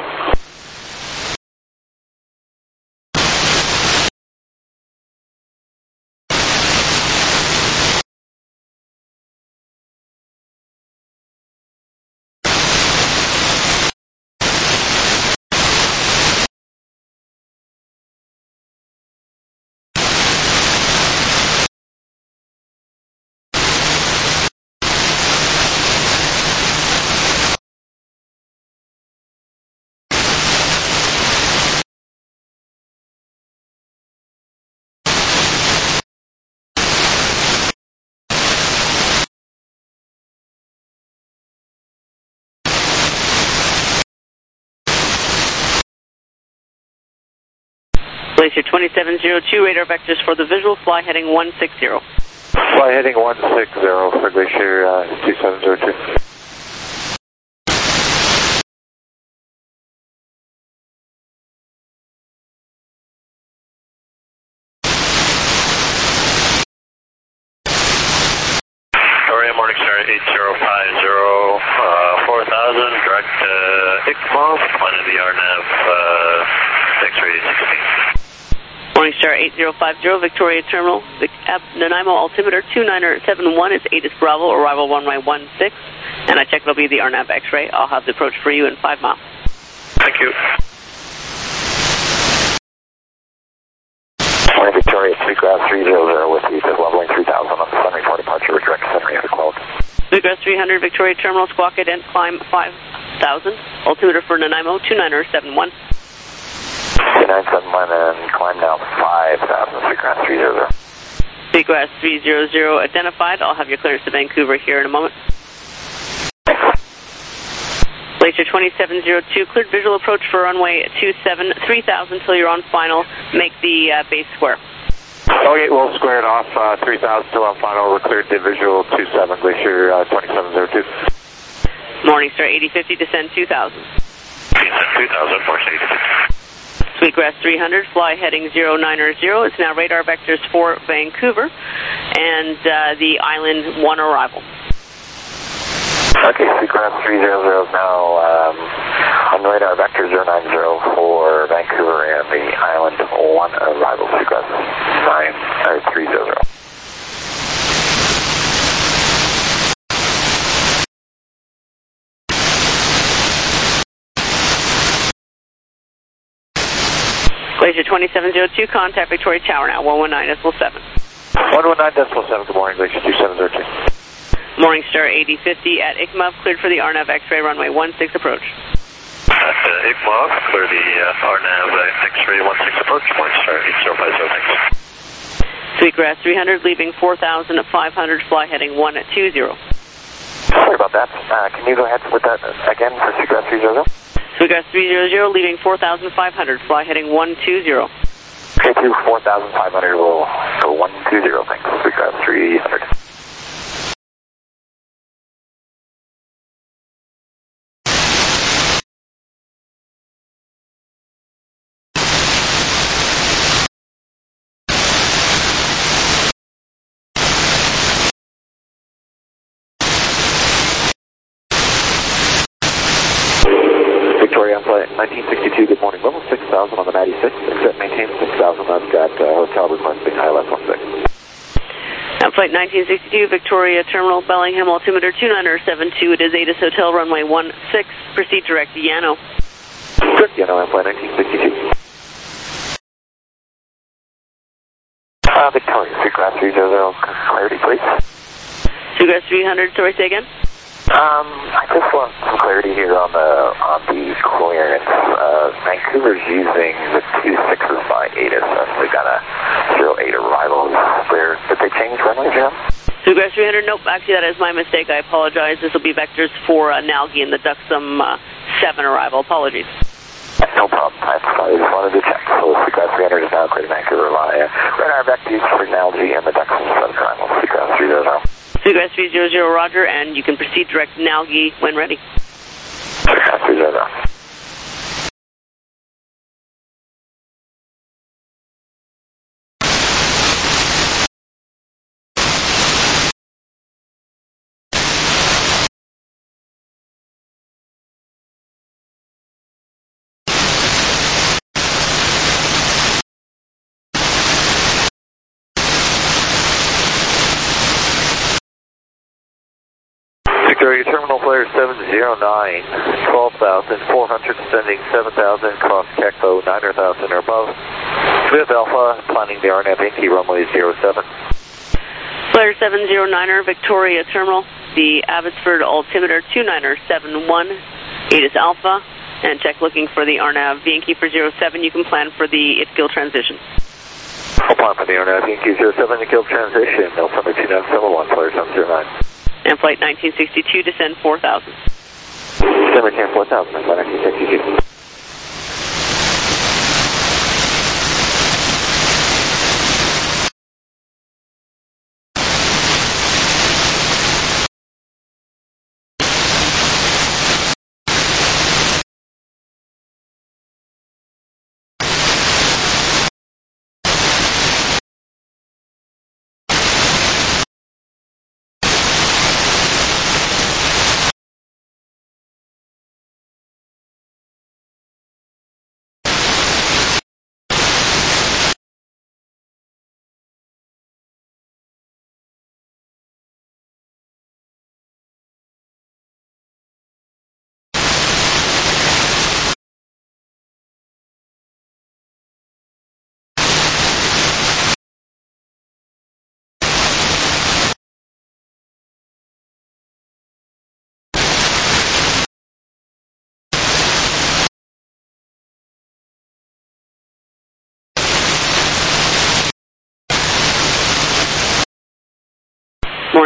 Glacier 2702, radar vectors for the visual, fly heading 160. Fly heading 160 for Glacier 2702. Victoria, Morningstar 8050, 4000, direct ICMO, planning the RNAV X-ray 16. Morningstar 8050, Victoria Terminal, Nanaimo altimeter 2971 is ATIS Bravo, arrival runway 16, and I check it'll be the RNAV X-ray. I'll have the approach for you in 5 miles. Thank you. Morning, Victoria, Sweetgrass 300 with you, leveling 3000 on the sun report departure, direct Sunray at the cloud. Sweetgrass 300, Victoria Terminal, squawk ident, climb 5000, altimeter for Nanaimo 2971. 2971 and climb now 5000, Sweetgrass 300. Sweetgrass 300 identified. I'll have your clearance to Vancouver here in a moment. Glacier 2702, cleared visual approach for runway 27, 3000 till you're on final. Make the base square. Okay, we'll square it off 3000 till on final. We're cleared to visual 27, Glacier 2702. Morningstar 8050, descend 2000. Descend 2000, Morningstar 8050. Sweetgrass 300, fly heading 090. It's now radar vectors for Vancouver and the Island 1 arrival. Okay, Sweetgrass 300 is now on radar vector 090 for Vancouver and the Island 1 arrival, Sweetgrass 300. Glacier 2702, contact Victoria Tower now, 119.7. 119.7, good morning, Glacier 2702. Morningstar 8050 at ICMA, cleared for the RNAV X-ray, runway 16 approach. At ICMA, clear the RNAV X-ray 16 approach, Morningstar 8050, thanks. Sweetgrass 300, leaving 4500, fly heading 120. Sorry about that. Can you go ahead with that again for Sweetgrass 300? Sweetgrass 300, leaving 4500, fly heading 120. Okay, to 4500, we'll go 120, thanks, Sweetgrass 300. Victoria on flight 1962, good morning. Level 6000 on the 96, except maintain 6000. I've got hotel requesting ILS 16. On flight 1962, Victoria Terminal, Bellingham, altimeter 2972. It is ATIS Hotel, runway 16. Proceed direct to Yano. Direct Yano on flight 1962. Victoria, Sweetgrass 300, clarity, please. Sweetgrass 300, sorry, say again? I just want some clarity here on the clearance. Vancouver's using the 26s by ATIS, and we've got a 08 arrival. Did they change runway, Jim? Sweetgrass 300, nope, actually that is my mistake. I apologize. This will be vectors for Nalgi and the Duxom 7 arrival. Apologies. No problem. I just wanted to check. So Sweetgrass 300 is now clear to Vancouver via radar vectors for Nalgi and the Duxom 7 arrival. Sweetgrass 300. Sweetgrass 300, roger, and you can proceed direct to Nalgi when ready. Sweetgrass 300. Victoria Terminal Flare 709, 12,400, descending 7,000, cross Kekpo 9,000 or above. Viv Alpha, planning the RNAV Yankee runway 07. Flare 709er, Victoria Terminal, the Abbotsford altimeter 2971, ATIS Alpha, and check looking for the RNAV Yankee for 07. You can plan for the ITGIL transition. I'll plan for the RNAV Yankee 07 ITGIL transition, November 2971, Flare 709. And flight 1962, descend 4000. December 10, 4000, flight 1962.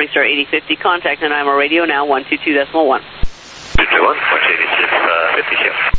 Morningstar 8050, contact Nanaimo Radio now 122.1. 221, March 86, 52.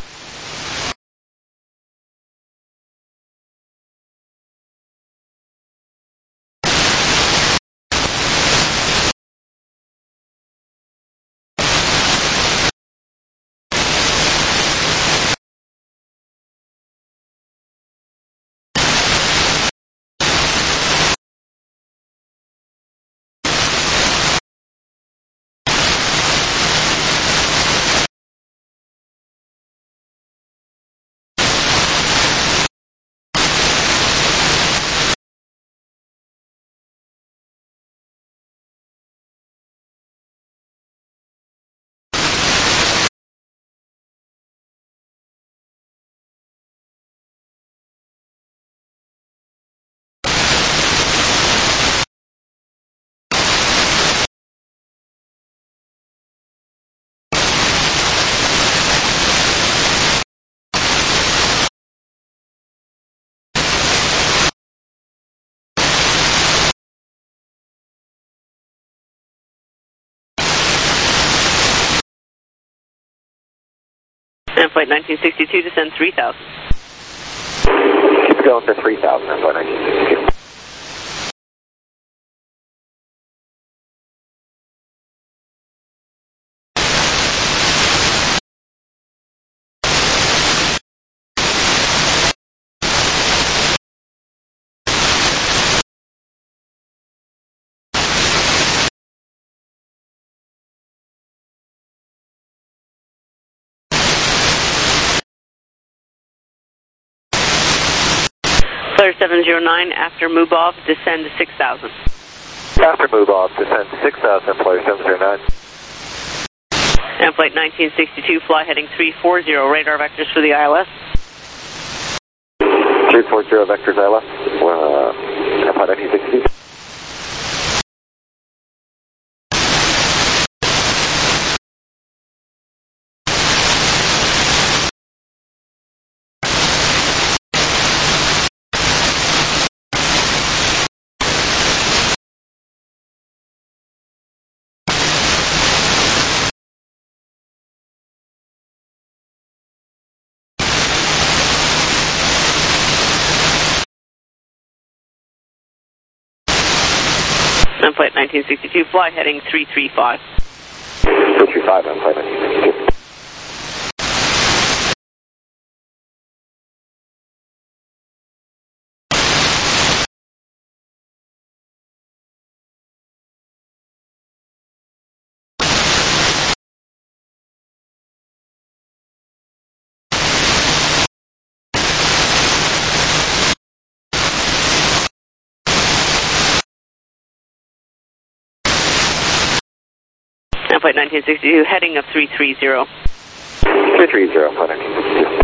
And flight 1962, descend 3,000. Keep going to 3,000 and flight 1962. Flare 709, after move off, descend 6,000. After move off, descend 6,000, Flare 709. And flight 1962, fly heading 340, radar vectors for the ILS. 340 vectors ILS, flight 1962. And flight 1962, fly heading 335. 335 on flight 1962. And flight 1962, heading of 330. 330, flight 1962.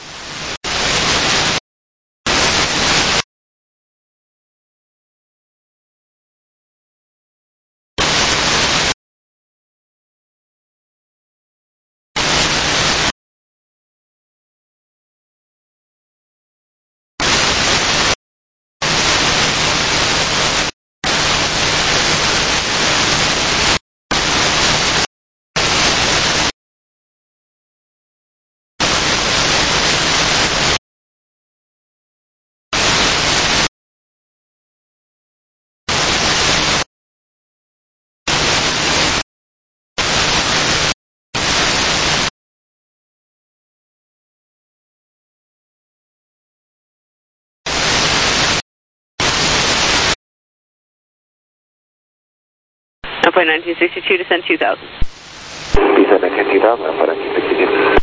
And flight 1962, descend 2,000. Descend 2000 on flight 1962.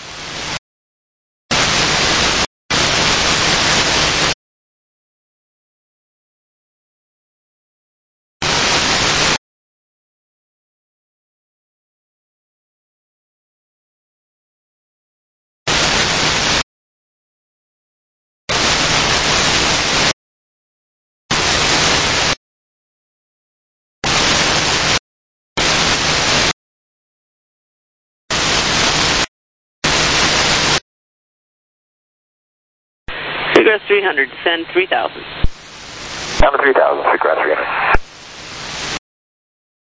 Seagrass 300, descend 3,000. Down to 3,000, Seagrass 300.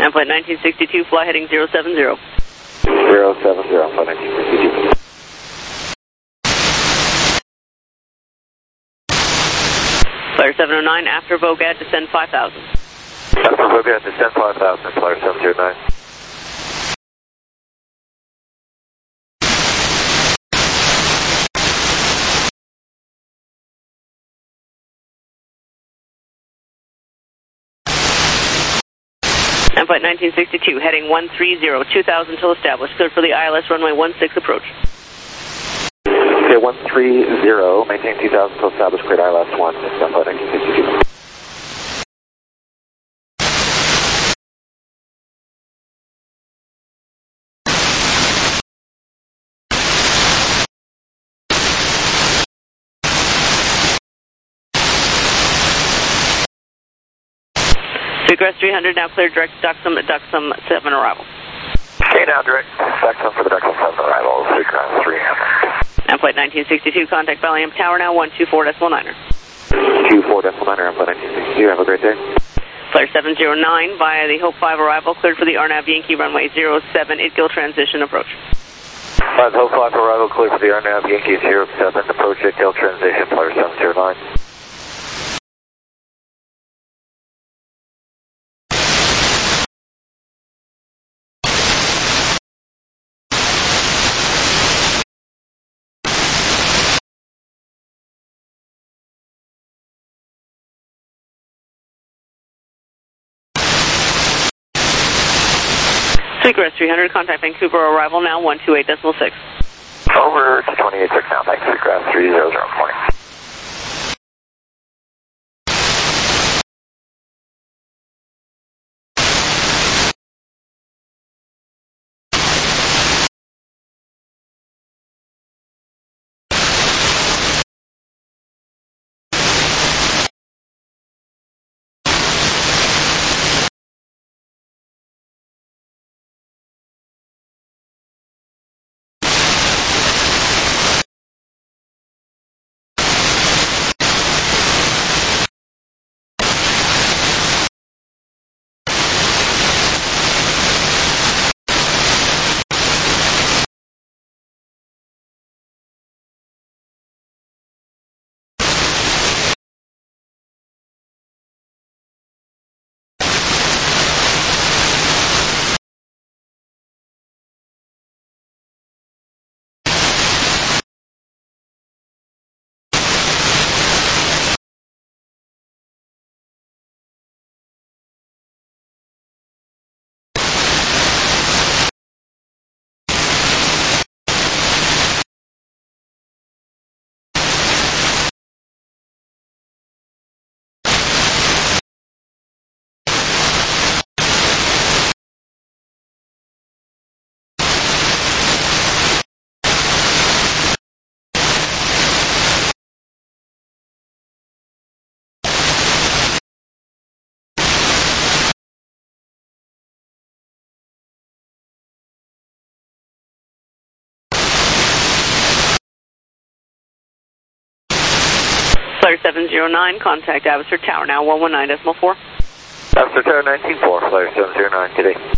Flight 1962, fly heading 070. 070, flight 1962. Flyer 709, after Vogad, descend 5,000. After Vogad, descend 5,000, flyer 709. Flight 1962, heading 130, 2,000 till established. Cleared for the ILS runway 16 approach. Okay, 130, maintain 2,000 till established, cleared ILS 1, descend flight 1962. Seagrass 300, now cleared direct Duxum 7 arrival. Okay, now direct Duxum for the Duxum 7 arrival, Seagrass 300. Flight 1962, contact Bellingham Tower now, 124.9er. 24.9er, Flight 1962, have a great day. Flyer 709, via the Hope 5 arrival, cleared for the RNAV Yankee runway 07, ITGIL transition approach. 5 Hope 5 arrival, cleared for the RNAV Yankee 07, approach ITGIL transition, flyer 709. Seagrass 300, contact Vancouver arrival now, 128.6. Over to 28.6 now, thanks, Seagrass 300, morning. Flyer 709, contact Abbotsford Tower now, 119.4. Abbotsford Tower 19.4, flyer 709, today.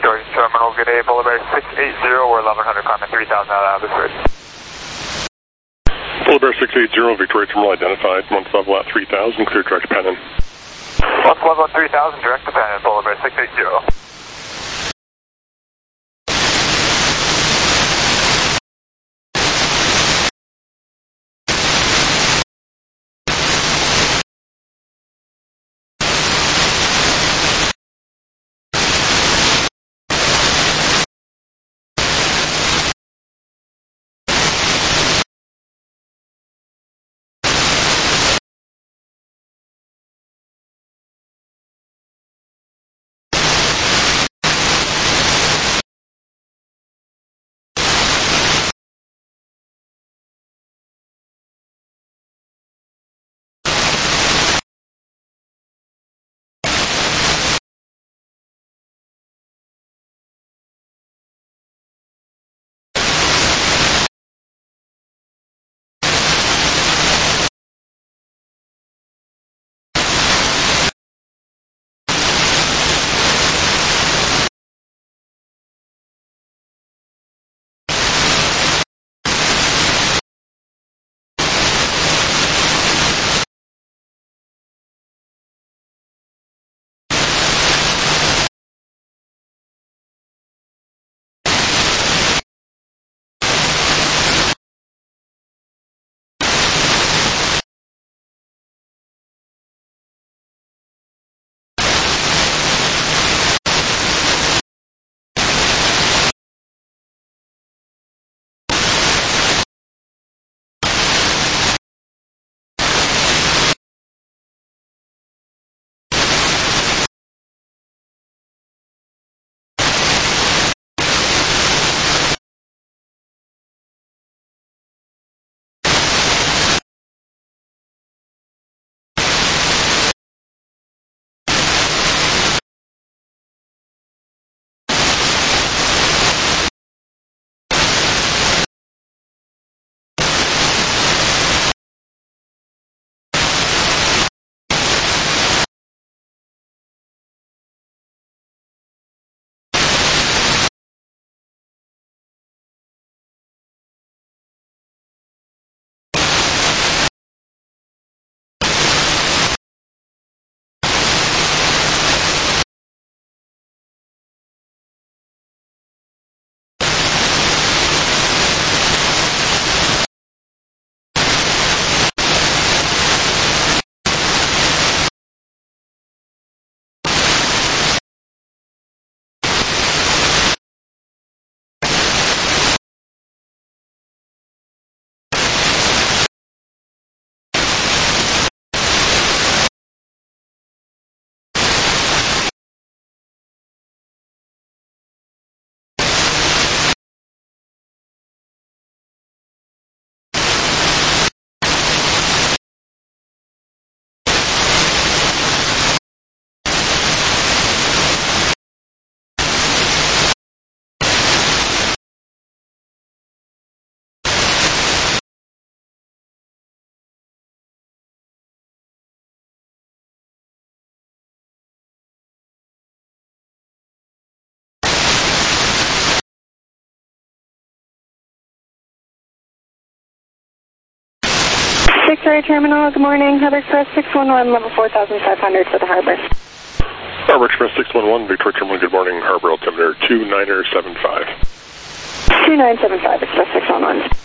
Victoria Terminal, good day, Boulevard 680, we're 1100, climbing 3000 out of this bridge. Boulevard 680, Victoria Terminal identified, once level at 3000, clear direct to Pennon. Once level at 3000, direct to Pennon, Boulevard 680. Victoria Terminal, good morning. Harbor Express 611, level 4500 for the harbor. Harbor Express 611, Victoria Terminal, good morning. Harbor altimeter 2975. 2975, Express 611.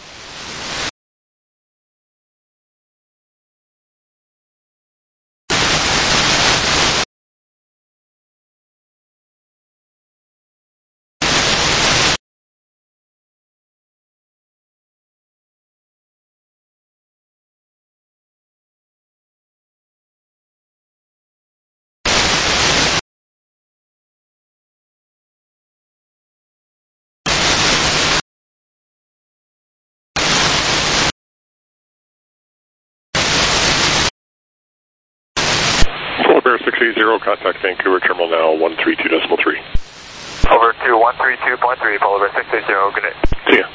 Bear 680, contact Vancouver Terminal now 132.3. Over to 132.3, Polar Bear 680, good night. See ya.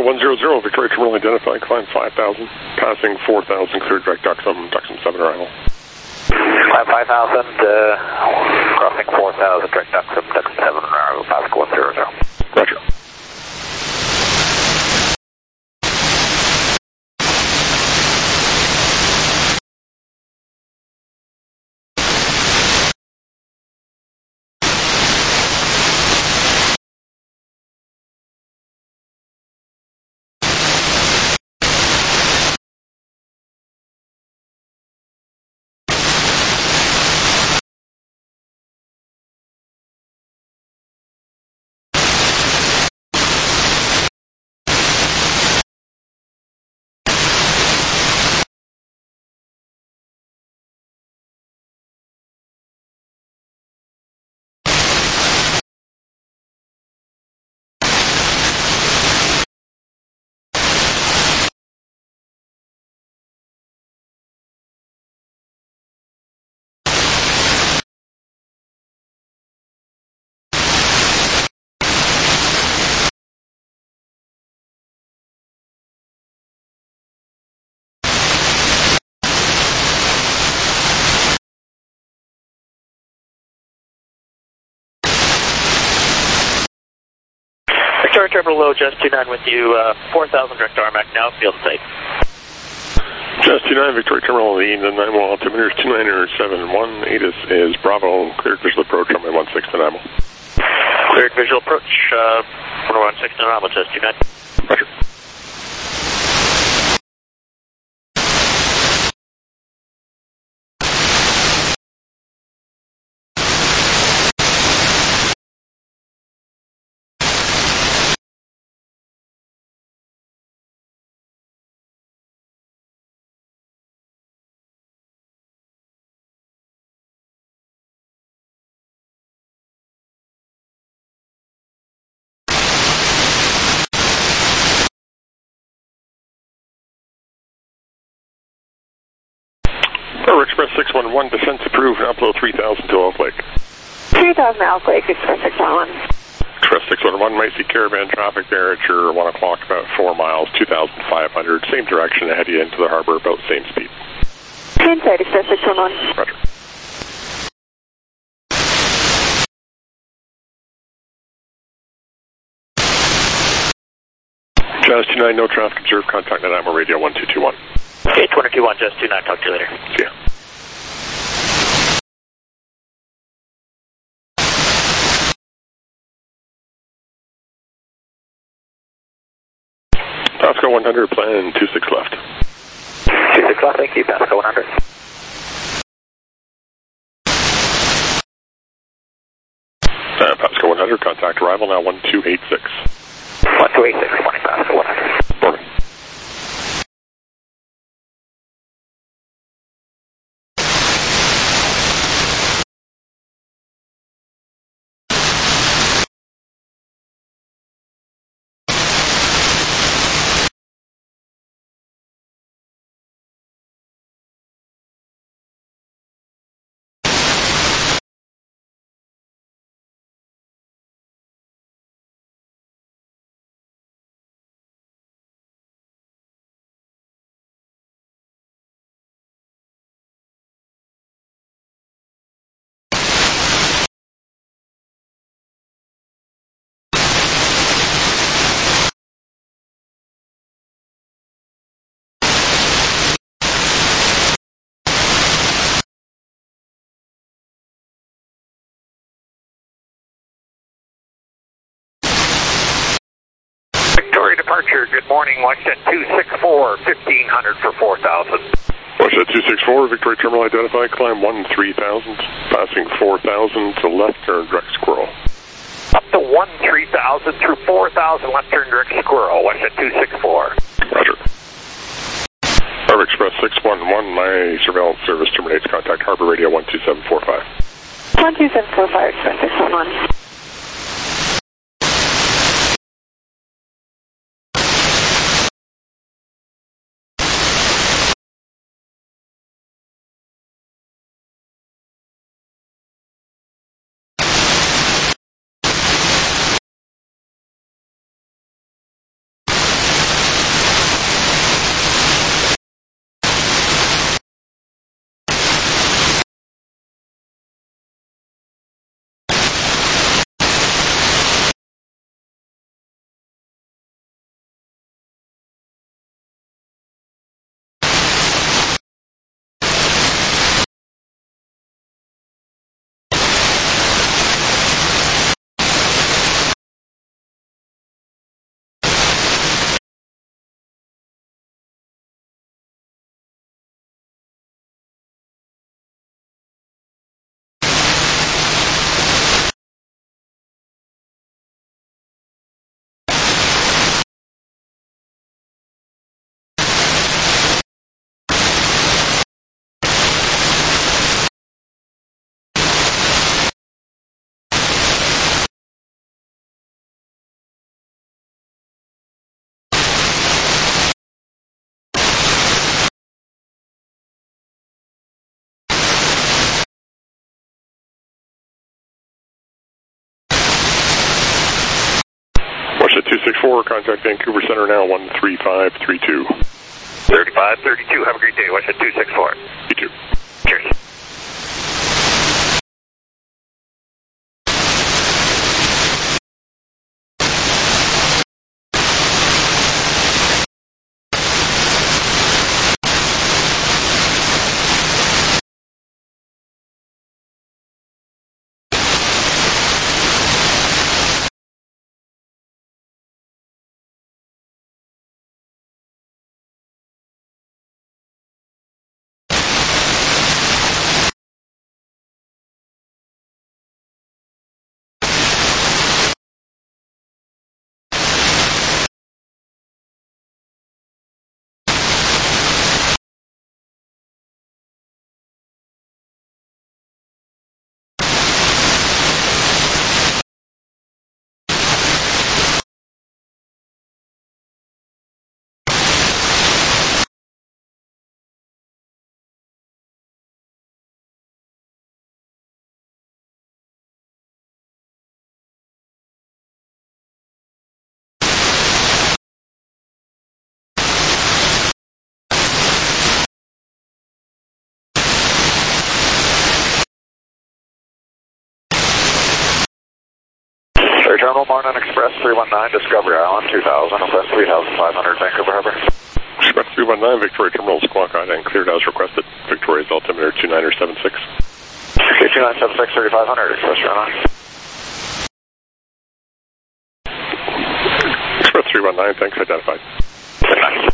100, Victoria Terminal identified, climb 5,000, passing 4,000, clear direct Duxham 7 arrival. Climb 5,000, crossing 4,000, direct Duxham 7 arrival, Pasco 100. Roger. Victoria Terminal Low, Just 29 with you, 4,000 direct RMAC now, field safe. Just 29, Victoria Terminal, the 9-1 altimeter is 2971, ATIS is Bravo, cleared visual approach, runway 16 to Namo. Cleared visual approach, runway 16 to Namo, Just 29. Roger. Power Express 611, descent approved, upload 3,000 to Elk Lake. 3,000 Elk Lake, Express 611. Express 611, might see caravan traffic there at your 1 o'clock, about 4 miles, 2,500, same direction ahead of you into the harbor, about same speed. Inside, Express 611. Roger. Just 29, no traffic observed, contact Nanaimo Radio 1221. Okay, 221, Just 29, talk to you later. See ya. Pasco 100, plan 26 left. 26 left, thank you, Pasco 100. Pasco 100, contact arrival now 1286. 1286, morning, Pasco 100. Morning. Departure, good morning, Washington 264, 1500 for 4,000. Washington 264, Victoria Terminal identified, climb 13,000, passing 4,000 to left turn direct Squirrel. Up to 13,000 through 4,000, left turn direct Squirrel, Washington 264. Roger. Harbor Express 611, my surveillance service terminates, contact Harbor Radio 12745. 12745, Express 611. 264, contact Vancouver Center now, 13532. 3532, have a great day. Westjet 264. You too. Cheers. Terminal Martin Express 319, Discovery Island 2000, West 3500, Vancouver Harbor. Express 319, Victoria Terminal, Squawk Island, cleared as requested. Victoria's altimeter 2976. Okay, 2976, 3500, Express 319. Express 319, thanks, identified. Good night.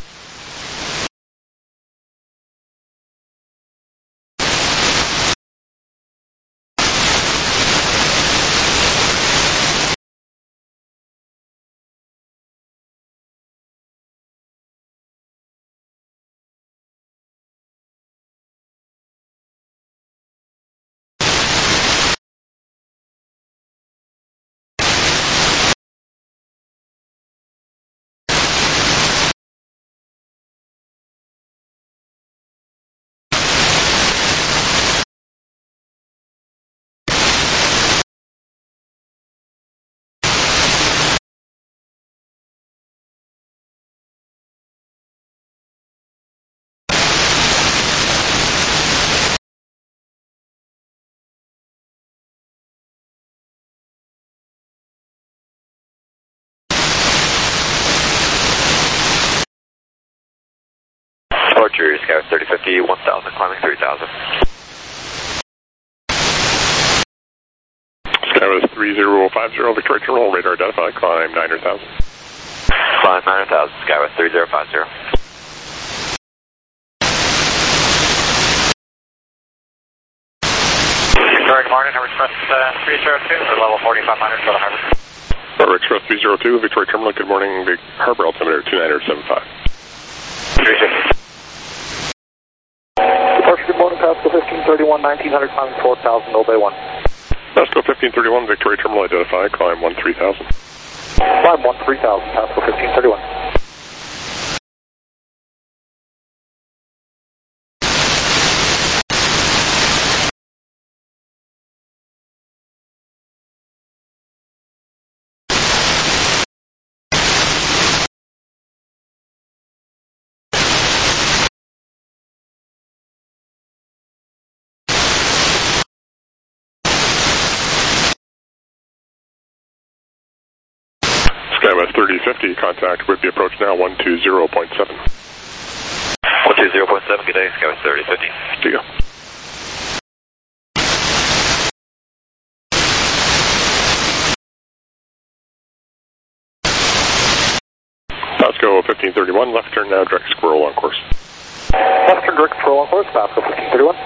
Departure, Sky 3050, 1000, climbing 3000. Skywest 3050, Victoria Terminal, radar identified, climb 900,000. Climb 900,000, Skywest 3050. Victoria, good morning, Harbor Express 302, for level 4500 for the harbor. Harbor Express 302, Victoria Terminal, good morning, Big Harbor altimeter 2975. Departure, good morning, Pascal 1531, 1900, climbing 4000, Old Bay 1. Pascal 1531, Victoria Terminal identified, climb 13,000. Climb 13,000, Pascal 1531. Skywest 3050, contact would be approach now 120.7. 120.7, good day, Skywest 3050. See ya. Pasco 1531, left turn now, direct squirrel on course. Left turn direct squirrel on course, Pascal 1531.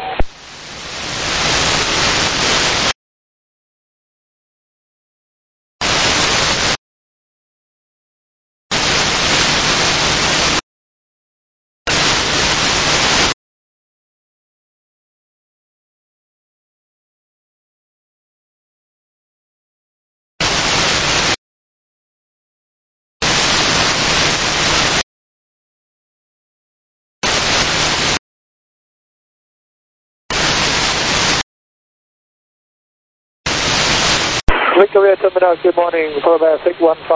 Victoria Terminal, good morning, Forebass 815.